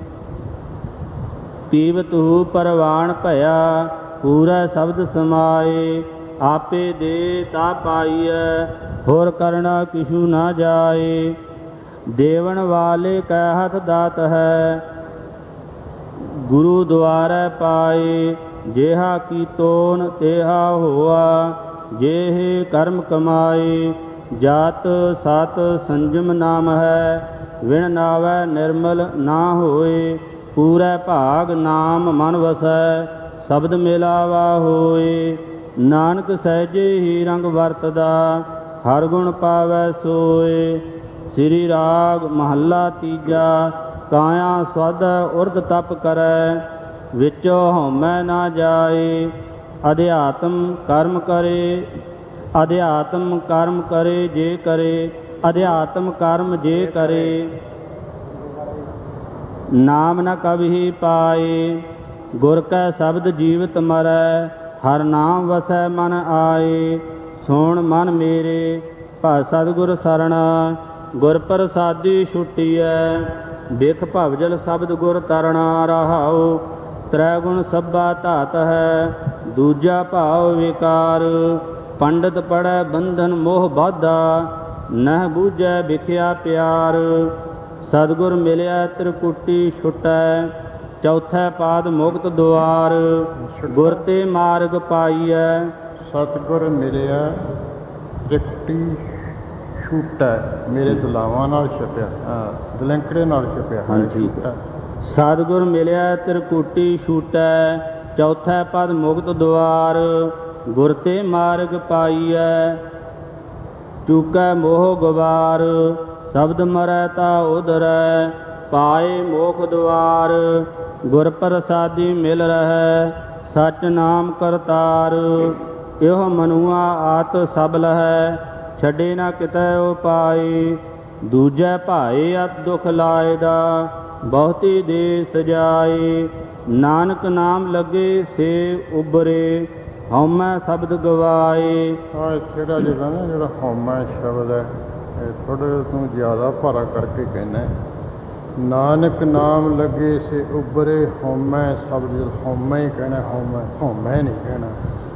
ਪੀਵਤ ਹੂ ਪਰਵਾਣ ਭਇਆ ਪੂਰਾ ਸ਼ਬਦ ਸਮਾਏ। ਆਪੇ ਦੇ ਤਾ ਪਾਈਐ ਹੋਰ ਕਰਣਾ ਕਿਛੂ ਨਾ ਜਾਏ। ਦੇਵਨ ਵਾਲੇ ਕੈ ਹੱਥ ਦਾਤ ਹੈ ਗੁਰੂ ਦੁਆਰੈ ਪਾਏ। ਜੇਹਾ ਕੀਤੋਨ ਤੇਹਾ ਹੋਆ ਜੇਹ ਕਰਮ ਕਮਾਏ। ਜਾਤ ਸਤ ਸੰਜਮ ਨਾਮ ਹੈ ਵਿਣ ਨਾਵੈ ਨਿਰਮਲ ਨਾ ਹੋਏ। ਪੂਰੈ ਭਾਗ ਨਾਮ ਮਨ ਵਸੈ ਸ਼ਬਦ ਮਿਲਾਵਾ ਹੋਏ। ਨਾਨਕ ਸਹਿਜੇ ਹੀ ਰੰਗ ਵਰਤਦਾ ਹਰ ਗੁਣ ਪਾਵੈ ਸੋਏ। ਸ੍ਰੀ ਰਾਗ ਮਹੱਲਾ ਤੀਜਾ। ਕਾਇਆ ਸਵਧ ਉਰਧ ਤਪ ਕਰੈ ਵਿੱਚੋ ਹਉਮੈ ਨਾ ਜਾਏ। ਅਧਿਆਤਮ ਕਰਮ ਕਰੇ ਅਧਿਆਤਮ ਕਰਮ ਕਰੇ ਜੇ ਕਰੇ ਅਧਿਆਤਮ ਕਰਮ ਜੇ ਕਰੇ ਨਾਮ ਨ ਕਬਹੀ ਪਾਏ। ਗੁਰ ਕੈ ਸ਼ਬਦ ਜੀਵਤ ਮਰੈ ਹਰ ਨਾਮ ਵਸੈ ਮਨ ਆਏ। ਸੁਣ ਮਨ ਮੇਰੇ ਭਜ ਸਤਿਗੁਰ ਸਰਣਾ ਗੁਰ ਪ੍ਰਸਾਦੀ ਛੁਟੀਐ। ਬਿਖ ਭਵਜਲ ਸ਼ਬਦ ਗੁਰ ਤਰਣਾ ਰਹਾਉ। ਤ੍ਰੈ ਗੁਣ ਸਭਾ ਧਾਤ ਹੈ ਦੂਜਾ ਭਾਵ ਵਿਕਾਰ। ਪੰਡਤ ਪੜੈ ਬੰਧਨ ਮੋਹ ਬਾਧਾ ਨਹਿ ਬੂਝੈ ਵਿਖਿਆ ਪਿਆਰ। ਸਤਿਗੁਰ ਮਿਲਿਆ ਤ੍ਰਿਕੁਟੀ ਛੁਟੈ ਚੌਥੈ ਪਾਦ ਮੁਕਤ ਦੁਆਰ। ਗੁਰ ਤੇ ਮਾਰਗ ਪਾਈਐ ਸਤਿਗੁਰ ਮਿਲਿਆ ਤ੍ਰਿਕਟੀ ਛੂਟੈ ਮੇਰੇ ਦੁਲਾਵਾਂ ਨਾਲ ਛਪਿਆ, ਦਲੰਕੜੇ ਨਾਲ ਛਪਿਆ। ਹਾਂ ਠੀਕ ਹੈ। ਸਤਿਗੁਰ ਮਿਲਿਆ ਤ੍ਰਿਕੂਟੀ ਛੂਟੈ, ਚੌਥਾ ਪਦ ਮੁਕਤ ਦੁਆਰ। ਗੁਰ ਤੇ ਮਾਰਗ ਪਾਈਐ, ਚੂਕੈ ਮੋਹ ਗਵਾਰ। ਸ਼ਬਦ ਮਰੈ ਤਾ ਉਧਰੈ, ਪਾਏ ਮੋਖ ਦੁਆਰ। ਗੁਰ ਪ੍ਰਸਾਦੀ ਮਿਲ ਰਹੈ, ਸਚ ਨਾਮ ਕਰਤਾਰ। ਇਹੋ ਮਨੁਆ ਆਤ ਸਭ ਲਹੈ, ਛੱਡੇ ਨਾ ਕਿਤੈ ਉਪਾਏ। ਦੂਜੈ ਭਾਏ ਅਤ ਦੁਖ ਲਾਇਦਾ, ਬਹੁਤੀ ਦੇ ਸਜਾਏ। ਨਾਨਕ ਨਾਮ ਲੱਗੇ ਸੇ ਉਬਰੇ, ਹਉਮੈ ਸ਼ਬਦ ਗਵਾਏ। ਆ ਇੱਥੇ ਦਾ ਜਿਹੜਾ ਨਾ ਜਿਹੜਾ ਹਉਮੈ ਸ਼ਬਦ ਹੈ, ਇਹ ਥੋੜ੍ਹਾ ਤੋਂ ਜ਼ਿਆਦਾ ਭਾਰਾ ਕਰਕੇ ਕਹਿਣਾ। ਨਾਨਕ ਨਾਮ ਲੱਗੇ ਸੇ ਉਬਰੇ, ਹਉਮੈ ਸ਼ਬਦ, ਹਉਮੈ ਹੀ ਕਹਿਣਾ, ਹਉਮੈ ਹਉਮੈ ਨਹੀਂ ਕਹਿਣਾ।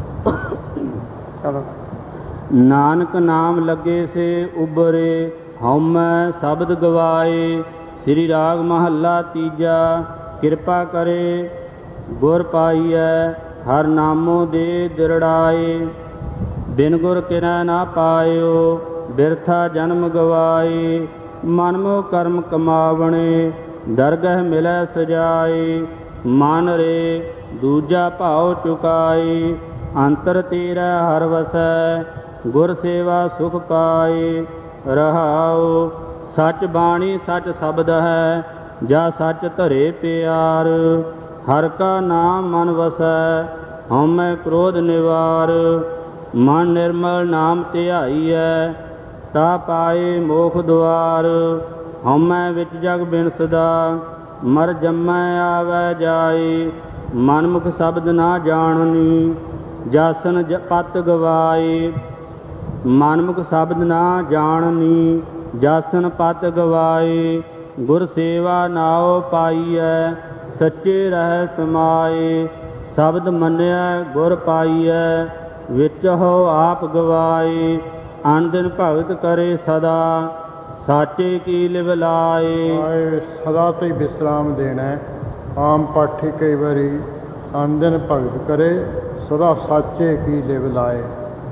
ਚਲੋ। ਨਾਨਕ ਨਾਮ ਲੱਗੇ ਸੇ ਉਬਰੇ, ਹਉਮੈ ਸ਼ਬਦ ਗਵਾਏ। ਸ੍ਰੀ ਰਾਗ ਮਹੱਲਾ ਤੀਜਾ। ਕਿਰਪਾ ਕਰੇ ਗੁਰ ਪਾਈਐ, ਹਰ ਨਾਮੋ ਦੇ ਦਿਰੜਾਏ। ਬਿਨ ਗੁਰ ਕਿਰੈ ਨਾ ਪਾਇਓ, ਬਿਰਥਾ ਜਨਮ ਗਵਾਏ। ਮਨ ਮੋਹ ਕਰਮ ਕਮਾਵਣੇ, ਦਰਗਹ ਮਿਲੈ ਸਜਾਏ। ਮਨ ਰੇ ਦੂਜਾ ਭਾਉ ਚੁਕਾਏ, ਅੰਤਰ ਤੇਰਾ ਹਰ ਵਸੈ। ਗੁਰ ਸੇਵਾ ਸੁਖ ਪਾਏ। ਰਹਾਉ ਸੱਚ ਬਾਣੀ ਸੱਚ ਸ਼ਬਦ ਹੈ, ਜਾ ਸੱਚ ਧਰੇ ਪਿਆਰ। ਹਰ ਕਾ ਨਾਮ ਮਨ ਵਸੈ, ਹਉਮੈ ਕ੍ਰੋਧ ਨਿਵਾਰ। ਮਨ ਨਿਰਮਲ ਨਾਮ ਧਿਆਈਐ, ਤਾ ਪਾਏ ਮੋਖ ਦੁਆਰ। ਹਉਮੈ ਵਿੱਚ ਜਗ ਬਿਨਸਦਾ, ਮਰ ਜੰਮੈ ਆਵੈ ਜਾਏ। ਮਨਮੁਖ ਸ਼ਬਦ ਨਾ ਜਾਣਨੀ, ਜਾਸਨ ਪਤ ਗਵਾਏ। ਮਨਮੁਖ ਸ਼ਬਦ ਨਾ ਜਾਣਨੀ, ਜਾਸਨ ਪਤ ਗਵਾਏ। ਗੁਰ ਸੇਵਾ ਨਾਉ ਪਾਈਐ, ਸੱਚੇ ਰਹਿ ਸਮਾਏ। ਸ਼ਬਦ ਮੰਨਿਆ ਗੁਰ ਪਾਈਐ, ਵਿੱਚ ਹੋ ਆਪ ਗਵਾਏ। ਅਨ ਦਿਨ ਭਗਤ ਕਰੇ ਸਦਾ, ਸਾਚੇ ਕੀ ਲਿਵ ਲਾਏ। ਸਦਾ ਤੋਂ ਹੀ ਵਿਸਰਾਮ ਦੇਣਾ। ਆਮ ਪਾਠੀ ਕਈ ਵਾਰੀ ਅਨ ਦਿਨ ਭਗਤ ਕਰੇ ਸਦਾ, ਸਾਚੇ ਕੀ ਲਿਵ ਲਾਏ।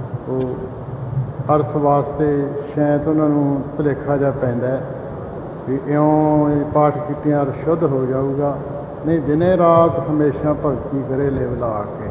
ਉਹ ਅਰਥ ਵਾਸਤੇ ਸ਼ਾਇਦ ਉਹਨਾਂ ਨੂੰ ਭੁਲੇਖਾ ਜਿਹਾ ਪੈਂਦਾ ਵੀ ਇਉਂ ਇਹ ਪਾਠ ਕੀਤਿਆਂ ਅਰ ਸ਼ੁੱਧ ਹੋ ਜਾਊਗਾ। ਨਹੀਂ, ਦਿਨੇ ਰਾਤ ਹਮੇਸ਼ਾ ਭਗਤੀ ਕਰੇ ਲਿਵ ਲਾ ਕੇ।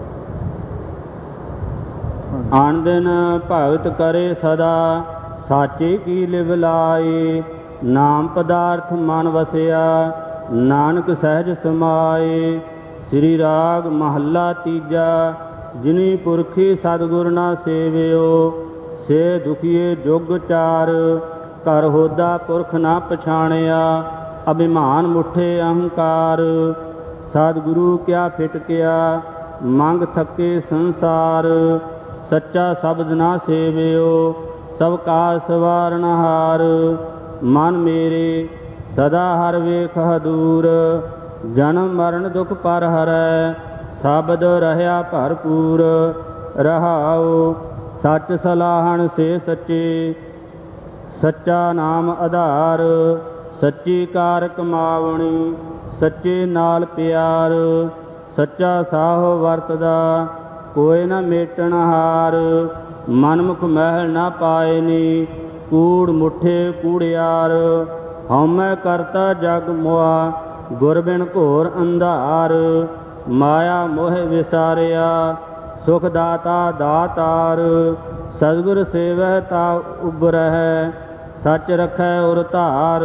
ਆਨ ਦਿਨ ਭਗਤ ਕਰੇ ਸਦਾ, ਸਾਚੇ ਕੀ ਲਿਵ ਲਾਏ। ਨਾਮ ਪਦਾਰਥ ਮਨ ਵਸਿਆ, ਨਾਨਕ ਸਹਿਜ ਸਮਾਏ। ਸ੍ਰੀ ਰਾਗ ਮਹੱਲਾ ਤੀਜਾ। ਜਿਨੀ ਪੁਰਖੀ ਸਤਿਗੁਰ ਨਾ ਸੇਵਿਓ, ਸੇ ਦੁਖੀਏ ਜੁਗ ਚਾਰ। ਘਰ ਹੋਦਾ ਪੁਰਖ ਨਾ ਪਛਾਣਿਆ, ਅਭਿਮਾਨ ਮੁੱਠੇ ਅਹੰਕਾਰ। ਸਤਿਗੁਰੂ ਕਿਆ ਫਿਟਕਿਆ, ਮੰਗ ਥੱਕੇ ਸੰਸਾਰ। ਸੱਚਾ ਸ਼ਬਦ ਨਾ ਸੇਵਿਓ, ਸਭ ਕਾ ਸਵਾਰਨਹਾਰ। ਮਨ ਮੇਰੇ ਸਦਾ ਹਰ ਵੇਖ ਹਦੂਰ, ਜਨਮ ਮਰਨ ਦੁਖ ਪਰ ਹਰੈ। ਸ਼ਬਦ ਰਹਿਆ ਭਰਪੂਰ, ਰਹਾਉ ਸੱਚ ਸਲਾਹਣ ਸੇ ਸੱਚੇ। ਸੱਚਾ ਨਾਮ ਆਧਾਰ, ਸੱਚੀ ਕਾਰ ਕਮਾਵਣੀ। ਸੱਚੇ ਨਾਲ ਪਿਆਰ, ਸੱਚਾ ਸਾਹੋ ਵਰਤਦਾ, ਕੋਇ ਨ ਮੇਟਣ ਹਾਰ। ਮਨਮੁਖ ਮਹਿਲ ਨਾ ਪਾਇਨੀ, ਕੂੜ ਮੁੱਠੇ ਕੂੜਿਆਰ। ਹਉਮੈ ਕਰਤਾ ਜਗ ਮੁਆ, ਗੁਰ ਬਿਨ ਘੋਰ ਅੰਧਾਰ। ਮਾਇਆ ਮੋਹਿ ਵਿਸਾਰਿਆ, ਸੁਖ ਦਾਤਾ ਦਾਤਾਰ। ਸਤਿਗੁਰ ਸੇਵਹਿ ਤਾ ਉਬਰਹਿ, ਸੱਚ ਰਖੈ ਉਰ ਧਾਰ।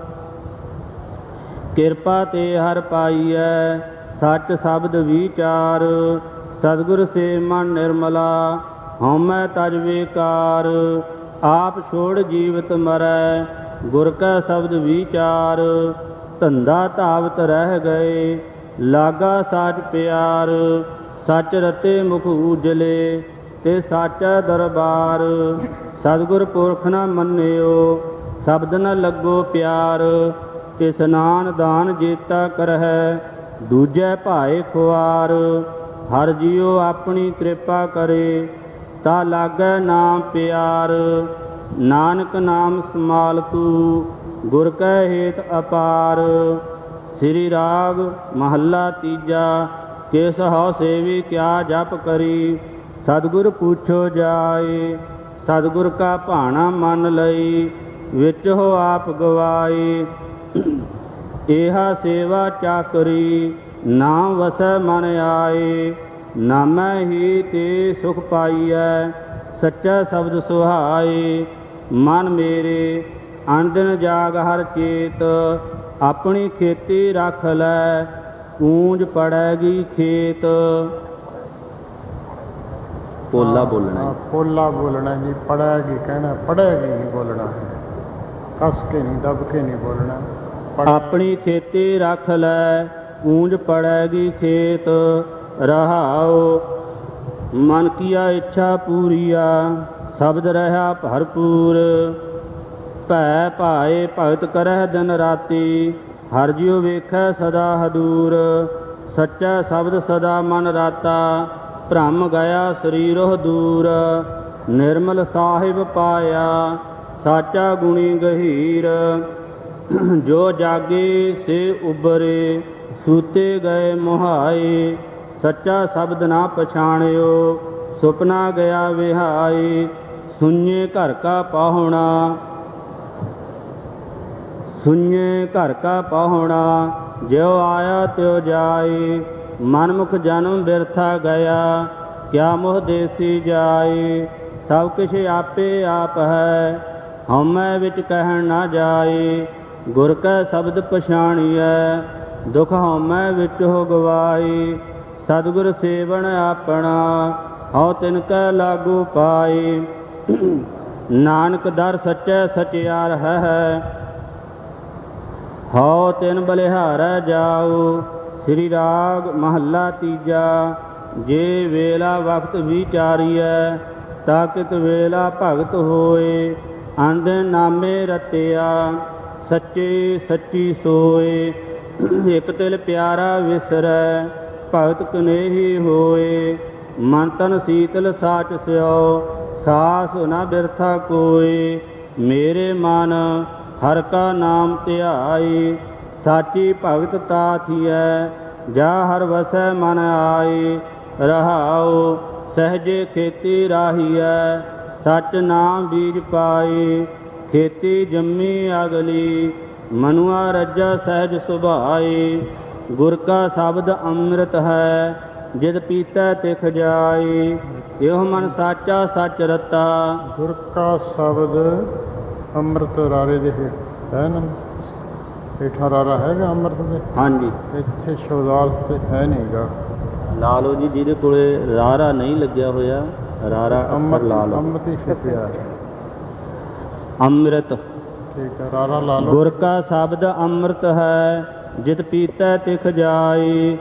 ਕਿਰਪਾ ਤੇ ਹਰ ਪਾਈਐ, ਸੱਚ ਸ਼ਬਦ ਵਿਚਾਰ। ਸਤਿਗੁਰ ਸੇ ਮਨ ਨਿਰਮਲਾ, ਹਉਮੈ ਤਜ ਵਿਕਾਰ। ਆਪ ਛੋੜ ਜੀਵਤ ਮਰੈ, ਗੁਰ ਕੈ ਸ਼ਬਦ ਵਿਚਾਰ। ਧੰਦਾ ਧਾਵਤ ਰਹਿ ਗਏ, ਲਾਗਾ ਸਾਚ ਪਿਆਰ। ਸੱਚ ਰਤੇ ਮੁਖ ਉਜਲੇ, ਤੇ ਸਾਚਾ ਦਰਬਾਰ। ਸਤਿਗੁਰ ਪੁਰਖ ਨ ਮੰਨਿਓ, ਸ਼ਬਦ ਨ ਲੱਗੋ ਪਿਆਰ। ਤਿਸ ਨਾਨ ਦਾਨ ਜੇਤਾ ਕਰਹਿ, ਦੂਜੈ ਭਾਏ ਖੁਆਰ। ਹਰ ਜੀਉ ਆਪਣੀ ਕਿਰਪਾ ਕਰੇ, ਤਾ ਲਾਗੈ ਨਾਮ ਪਿਆਰ। ਨਾਨਕ ਨਾਮ ਸਮਾਲ ਤੂ, ਗੁਰ ਕੈ ਹੇਤ ਅਪਾਰ। ਸ੍ਰੀ ਰਾਗ ਮਹੱਲਾ ਤੀਜਾ। ਕਿਸ ਹਉ ਸੇਵੀ ਕਿਆ ਜਪ ਕਰੀ, ਸਤਿਗੁਰ ਪੁੱਛੋ ਜਾਏ। ਸਤਿਗੁਰ ਕਾ ਭਾਣਾ ਮੰਨ ਲਈ, ਵਿੱਚ ਹੋ ਆਪ ਗਵਾਈ। ਇਹਾ ਸੇਵਾ ਚਾਕਰੀ, ਨਾਮ ਵਸੈ ਮਨ ਆਏ। ਨਾਮੈ ਹੀ ਤੇ ਸੁਖ ਪਾਈਐ, ਸੱਚਾ ਸ਼ਬਦ ਸੁਹਾਏ। ਮਨ ਮੇਰੇ ਅਨਦਿਨ ਜਾਗ ਹਰ ਚੇਤ, ਆਪਣੀ ਖੇਤੀ ਰੱਖ ਲੈ, ਪੂੰਜ ਪੜੈਗੀ ਖੇਤ। ਪੋਲਾ ਬੋਲਣਾ ਹੈ। ਪੋਲਾ ਬੋਲਣਾ ਜੀ, ਪੜੈਗੀ ਕਹਿਣਾ, ਪੜੈਗੀ ਨਹੀਂ ਬੋਲਣਾ ਹੈ। ਕੱਸ ਕੇ ਨਹੀਂ, ਦੱਬ ਕੇ ਨਹੀਂ ਬੋਲਣਾ। ਆਪਣੀ ਖੇਤੀ ਰੱਖ ਲੈ, ਪੂੰਜ ਪੜੈਗੀ ਖੇਤ। ਰਹਾਉ ਮਨ ਕੀਆ ਇੱਛਾ ਪੂਰੀਆ, ਸ਼ਬਦ ਰਹਾ ਭਰਪੂਰ। ਭੈ ਭਾਏ ਭਗਤ ਕਰਹਿ ਦਿਨ ਰਾਤੀ, ਹਰਿ ਜਿਉ ਵੇਖੈ ਸਦਾ ਹਦੂਰ। ਸੱਚਾ ਸ਼ਬਦ ਸਦਾ ਮਨ ਰਾਤਾ, ਭ੍ਰਮ ਗਿਆ ਸਰੀਰੋ ਦੂਰ। ਨਿਰਮਲ ਸਾਹਿਬ ਪਾਇਆ, ਸਾਚਾ ਗੁਣੀ ਗਹੀਰ। ਜੋ ਜਾਗੇ ਸੇ ਉਬਰੇ, ਸੂਤੇ ਗਏ ਮੁਹਾਏ। ਸੱਚਾ ਸ਼ਬਦ ਨਾ ਪਛਾਣਿਓ, ਸੁਪਨਾ ਗਿਆ ਵਿਹਾਈ। ਸੁਣਿਏ ਘਰ ਕਾ ਪਾਹੁਣਾ, ਸੁਣਿਏ ਘਰ ਕਾ ਪਾਹੁਣਾ। ਜਿਉ ਆਇਆ ਤਿਉ ਜਾਏ, ਮਨਮੁਖ ਜਨਮ ਬਿਰਥਾ ਗਿਆ। ਕਿਆ ਮੋਹ ਦੇਸੀ ਜਾਏ, ਸਭ ਕੁਛ ਆਪੇ ਆਪ ਹੈ। ਹਉਮੈ ਵਿੱਚ ਕਹਿਣ ਨਾ ਜਾਏ, ਗੁਰ ਕੈ ਸ਼ਬਦ ਪਛਾਣੀਐ। ਦੁਖ ਹਉਮੈ ਵਿੱਚ ਹੋ ਗਵਾਈ, ਸਤਿਗੁਰ ਸੇਵਨ ਆਪਣਾ। ਹਉ ਤਿਨ ਕੈ ਲਾਗੂ ਪਾਏ, ਨਾਨਕ ਦਰ ਸੱਚੈ ਸਚਿਆਰ ਹੈ। ਹਉ ਤਿਨ ਬਲਿਹਾਰੈ ਜਾਉ, ਸ੍ਰੀ ਰਾਗ ਮਹੱਲਾ ਤੀਜਾ। ਜੇ ਵੇਲਾ ਵਕਤ ਵਿਚਾਰੀਐ, ਤਾ ਕਿਤ ਵੇਲਾ ਭਗਤ ਹੋਏ। ਅੰਧਿਨ ਨਾਮੇ ਰਤਿਆ, ਸੱਚੇ ਸੱਚੀ ਸੋਏ। ਇਕ ਤਿਲ ਪਿਆਰਾ ਵਿਸਰੈ, ਭਗਤ ਕਨੇਹੀ ਹੋਏ। ਮਨ ਤਨ ਸੀਤਲ ਸਾਚ ਸਿਓ, ਸਾਸ ਨ ਬਿਰਥਾ ਕੋਏ। ਮੇਰੇ ਮਨ ਹਰਿ ਕਾ ਨਾਮ ਧਿਆਈ, ਸਾਚੀ ਭਗਤ ਤਾ ਥੀਐ। ਜਾ ਹਰਿ ਵਸੈ ਮਨ ਆਈ, ਰਹਾਉ ਸਹਿਜੇ ਖੇਤੀ ਰਾਹੀਐ। ਸੱਚ ਨਾਮ ਬੀਜ ਪਾਈ, ਖੇਤੀ ਜੰਮੀ ਅਗਲੀ। ਮਨੁਆ ਰੱਜਾ ਸਹਿਜ ਸੁਭਾਈ, ਗੁਰ ਕਾ ਸ਼ਬਦ ਅੰਮ੍ਰਿਤ ਹੈ। ਜਿਤ ਪੀਤੈ ਤਿਖ ਜਾਈ, ਇਹੋ ਮਨ ਸਾਚਾ ਸੱਚ ਰਤਾ। ਗੁਰ ਕਾ ਸ਼ਬਦ ਅੰਮ੍ਰਿਤ ਰਾਰੇ ਦੇ ਹੈ ਨਾ, ਹੇਠਾਂ ਰਾਰਾ ਹੈਗਾ ਅੰਮ੍ਰਿਤ ਦੇ? ਹਾਂਜੀ। ਇੱਥੇ ਸ਼ਬਦਾਰਥ ਤੇ ਹੈ ਨਹੀਂ ਗਾ। ਲਾ ਲਓ ਜੀ, ਜਿਹਦੇ ਕੋਲੇ ਰਾਰਾ ਨਹੀਂ ਲੱਗਿਆ ਹੋਇਆ, ਰਾਰਾ ਅੰਮ੍ਰਿਤ ਲਾ ਲਓ। ਅੰਮ੍ਰਿਤ ਹੀ ਛਿਪਿਆ ਹੈ। ਅੰਮ੍ਰਿਤ ਠੀਕ ਹੈ, ਰਾਰਾ ਲਾ ਲਓ। ਗੁਰ ਕਾ ਸ਼ਬਦ ਅੰਮ੍ਰਿਤ ਹੈ, ਜਿਤ ਪੀਤੈ ਤਿਖ ਜਾਈ।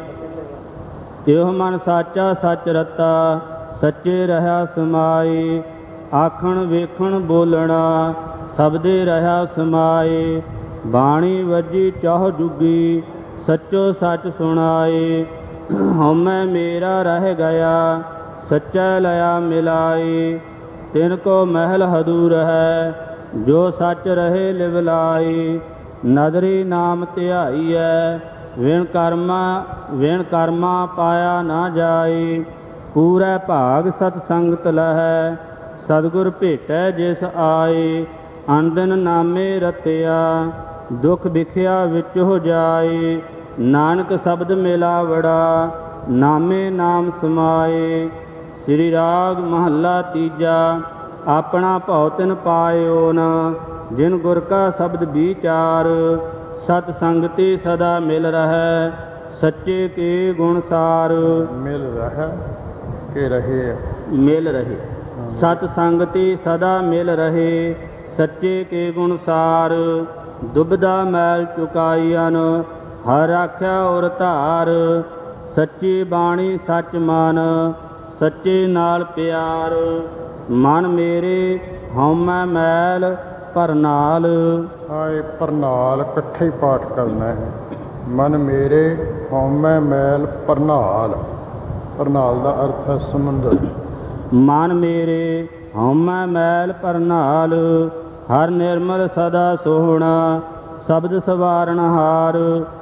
ਇਹੋ ਮਨ ਸਾਚਾ ਸੱਚ ਰਤਾ, ਸੱਚੇ ਰਹਾ ਸਮਾਈ। ਆਖਣ ਵੇਖਣ ਬੋਲਣਾ, ਸਬਦੇ ਰਹਾ ਸਮਾਏ। ਬਾਣੀ ਵੱਜੀ ਚਾਹ ਜੁਗੀ, ਸੱਚੋ ਸੱਚ ਸੁਣਾਏ। ਹਉਮੈ ਮੇਰਾ ਰਹਿ ਗਿਆ, ਸੱਚਾ ਲਿਆ ਮਿਲਾਈ। ਤਿਨ ਕੋ ਮਹਿਲ ਹਦੂਰ ਹੈ, ਜੋ ਸੱਚ ਰਹੇ ਲਿਵਲਾਈ। ਨਦਰੀ ਨਾਮ ਧਿਆਈਐ, ਵਿਣ ਕਰਮਾ ਵਿਣ ਕਰਮਾ ਪਾਇਆ ਨਾ ਜਾਈ। ਪੂਰੈ ਭਾਗ ਸਤ ਸੰਗਤ ਲਹੈ, ਸਤਿਗੁਰ ਭੇਟੈ ਜਿਸ ਆਏ। ਅਨਦਿਨ ਨਾਮੇ ਰਤਿਆ, ਦੁਖ ਵਿਖਿਆ ਵਿੱਚ ਹੋ ਜਾਏ। ਨਾਨਕ ਸ਼ਬਦ ਮਿਲਾਵੜਾ, ਨਾਮੇ ਨਾਮ ਸਮਾਏ। ਸ੍ਰੀ ਰਾਗ ਮਹੱਲਾ ਤੀਜਾ। ਆਪਣਾ ਭਉ ਤਿਨ ਪਾਇਓ ਨ, ਜਿਨ ਗੁਰ ਕਾ ਸ਼ਬਦ ਵਿਚਾਰ। ਸਤ ਸੰਗਤੀ ਸਦਾ ਮਿਲ ਰਹੈ, ਸੱਚੇ ਕੇ ਗੁਣ ਸਾਰ। ਮਿਲ ਰਹੈ ਕੇ ਰਹੇ, ਮਿਲ ਰਹੇ। ਸਤ ਸੰਗਤੀ ਸਦਾ ਮਿਲ ਰਹੇ, ਸੱਚੇ ਕੇ ਗੁਣ ਸਾਰ। ਦੁਬਦਾ ਮੈਲ ਚੁਕਾਈਅਨ, ਹਰਿ ਰਾਖਿਆ ਔਰ ਧਾਰ। ਸੱਚੀ ਬਾਣੀ ਸੱਚ ਮਨ, ਸੱਚੇ ਨਾਲ ਪਿਆਰ। ਮਨ ਮੇਰੇ ਹਉਮੈ ਮੈਲ ਭਰਨਾਲ। ਆਏ ਭਰਨਾਲ ਇਕੱਠੇ ਹੀ ਪਾਠ ਕਰਨਾ ਹੈ। ਮਨ ਮੇਰੇ ਹਉਮੈ ਮੈਲ ਭਰਨਾਲ। ਭਰਨਾਲ ਦਾ ਅਰਥ ਹੈ ਸਮੁੰਦਰ। ਮਨ ਮੇਰੇ ਹਉਮੈ ਮੈਲ ਭਰਨਾਲ, ਹਰ ਨਿਰਮਲ ਸਦਾ ਸੋਹਣਾ। ਸ਼ਬਦ ਸਵਾਰਨ ਹਾਰ,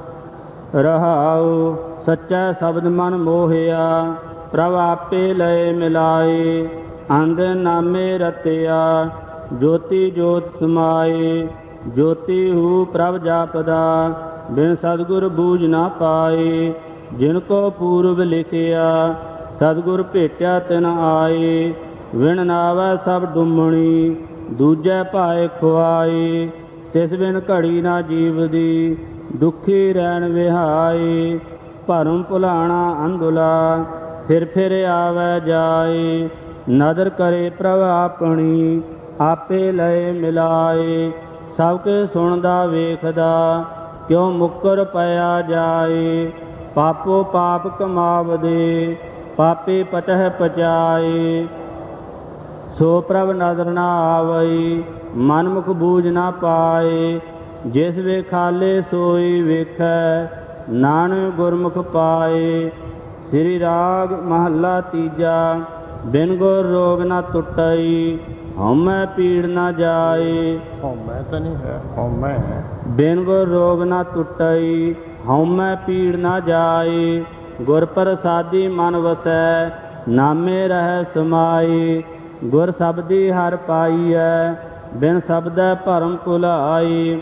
ਰਹਾਉ ਸੱਚਾ ਸ਼ਬਦ ਮਨ ਮੋਹਿਆ। ਪ੍ਰਭ ਆਪੇ ਲਏ ਮਿਲਾਏ, ਅੰਧ ਨਾਮੇ ਰਤਿਆ ਜੋਤੀ ਜੋਤ ਸਮਾਏ ਜੋਤੀ ਹੂ ਪ੍ਰਭ ਜਾਪਦਾ ਬਿਨ ਸਤਿਗੁਰ ਬੂਝ ਨਾ ਪਾਏ ਜਿਨ ਕੋ ਪੂਰਬ ਲਿਖਿਆ ਸਤਿਗੁਰ ਭੇਟਿਆ ਤਿਨ ਆਏ ਵਿਣ ਨਾਵੈ ਸਭ ਡੁੰਮਣੀ ਦੂਜੈ ਭਾਏ ਖੁਆਏ ਤਿਸ ਬਿਨ ਘੜੀ ਨਾ ਜੀਵਦੀ ਦੁਖੀ ਰਹਿਣ ਵਿਹਾਏ ਭਰਮ ਭੁਲਾਣਾ ਅੰਧੁਲਾ ਫਿਰ ਫਿਰ ਆਵੈ ਜਾਏ ਨਦਰ ਕਰੇ ਪ੍ਰਭ ਆਪਣੀ ਆਪੇ ਲਏ ਮਿਲਾਏ ਸਭ ਕੇ ਸੁਣਦਾ ਵੇਖਦਾ ਕਿਉ ਮੁੱਕਰ ਪਿਆ ਜਾਏ ਪਾਪੋ ਪਾਪ ਕਮਾਵਦੇ ਪਾਪੇ ਪਟਹਿ ਪਚਾਏ ਸੋ ਪ੍ਰਭ ਨਦਰ ਨਾ ਆਵਈ ਮਨ ਮੁਖ ਬੂਝ ਨਾ ਪਾਏ ਜਿਸ ਵੇਖਾਲੇ ਸੋਈ ਵੇਖੈ ਨਾਨਕ ਗੁਰਮੁਖ ਪਾਏ। ਸ੍ਰੀ ਰਾਗ ਮਹੱਲਾ ਤੀਜਾ। ਬਿਨ ਗੁਰ ਰੋਗ ਨਾ ਟੁੱਟਈ ਹਉਮੈ ਪੀੜ ਨਾ ਜਾਏ। ਹਉਮੈ ਤਾਂ ਨਹੀਂ ਹੈ, ਹਉਮੈ ਹੈ। ਬਿਨ ਗੁਰ ਰੋਗ ਨਾ ਟੁੱਟਈ ਹਉਮੈ ਪੀੜ ਨਾ ਜਾਏ। ਗੁਰ ਪ੍ਰਸਾਦੀ ਮਨ ਵਸੈ ਨਾਮੇ ਰਹਿ ਸਮਾਈ। ਗੁਰ ਸ਼ਬਦੀ ਹਰ ਪਾਈਐ ਬਿਨ ਸ਼ਬਦੈ ਭਰਮ ਭੁਲਾਈ।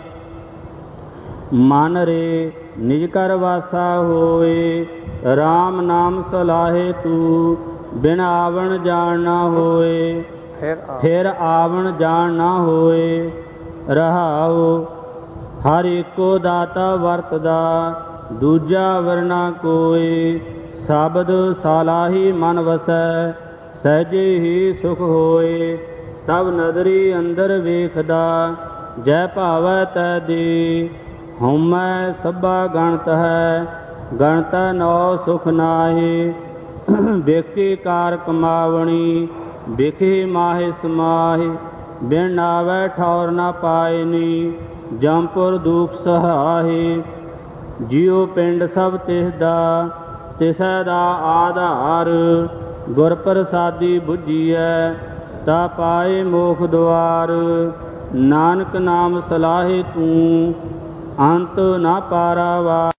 ਮਨ ਰੇ ਨਿਜ ਕਰ ਵਾਸਾ ਹੋਏ ਰਾਮ ਨਾਮ ਸਲਾਹੇ ਤੂੰ। ਬਿਨ ਆਵਣ ਜਾਣ ਨਾ ਹੋਏ ਫਿਰ ਆਵਣ ਜਾਣ ਨਾ ਹੋਏ। ਰਹਾਉ ਹਰ ਏਕੋ ਦਾਤਾ ਵਰਤਦਾ ਦੂਜਾ ਵਰਨਾ ਕੋਏ। ਸ਼ਬਦ ਸਾਲਾਹੀ ਮਨ ਵਸੈ ਸਹਿਜੇ ਹੀ ਸੁਖ ਹੋਏ। ਸਭ ਨਦਰੀ ਅੰਦਰ ਵੇਖਦਾ ਜੈ ਭਾਵੈ ਤੈ ਦੇ। ਹਉਮੈ ਸਭਾ ਗਣਤ ਹੈ ਗਣਤ ਨੌ ਸੁਖ ਨਾਹੀ। ਵੇਖੀ ਕਾਰ ਕਮਾਵਣੀ ਵੇਖੀ ਮਾਹੇ ਸਮਾਹੀ। ਬਿਨ ਨਾਵੈ ਠੌਰ ਨਾ ਪਾਇਨੀ ਜੰਪੁਰ ਦੁਖ ਸਹਾਹੀ। ਜਿਉ ਪਿੰਡ ਸਭ ਤਿਸ ਦਾ ਤਿਸੈ ਦਾ ਆਧਾਰ। ਗੁਰ ਪ੍ਰਸਾਦੀ ਬੁੱਝੀਐ ਤਾ ਪਾਏ ਮੋਖ ਦੁਆਰ। ਨਾਨਕ ਨਾਮ ਸਲਾਹੇ ਤੂੰ ਅੰਤ ਨਾ ਪਾਰਾਵਾ।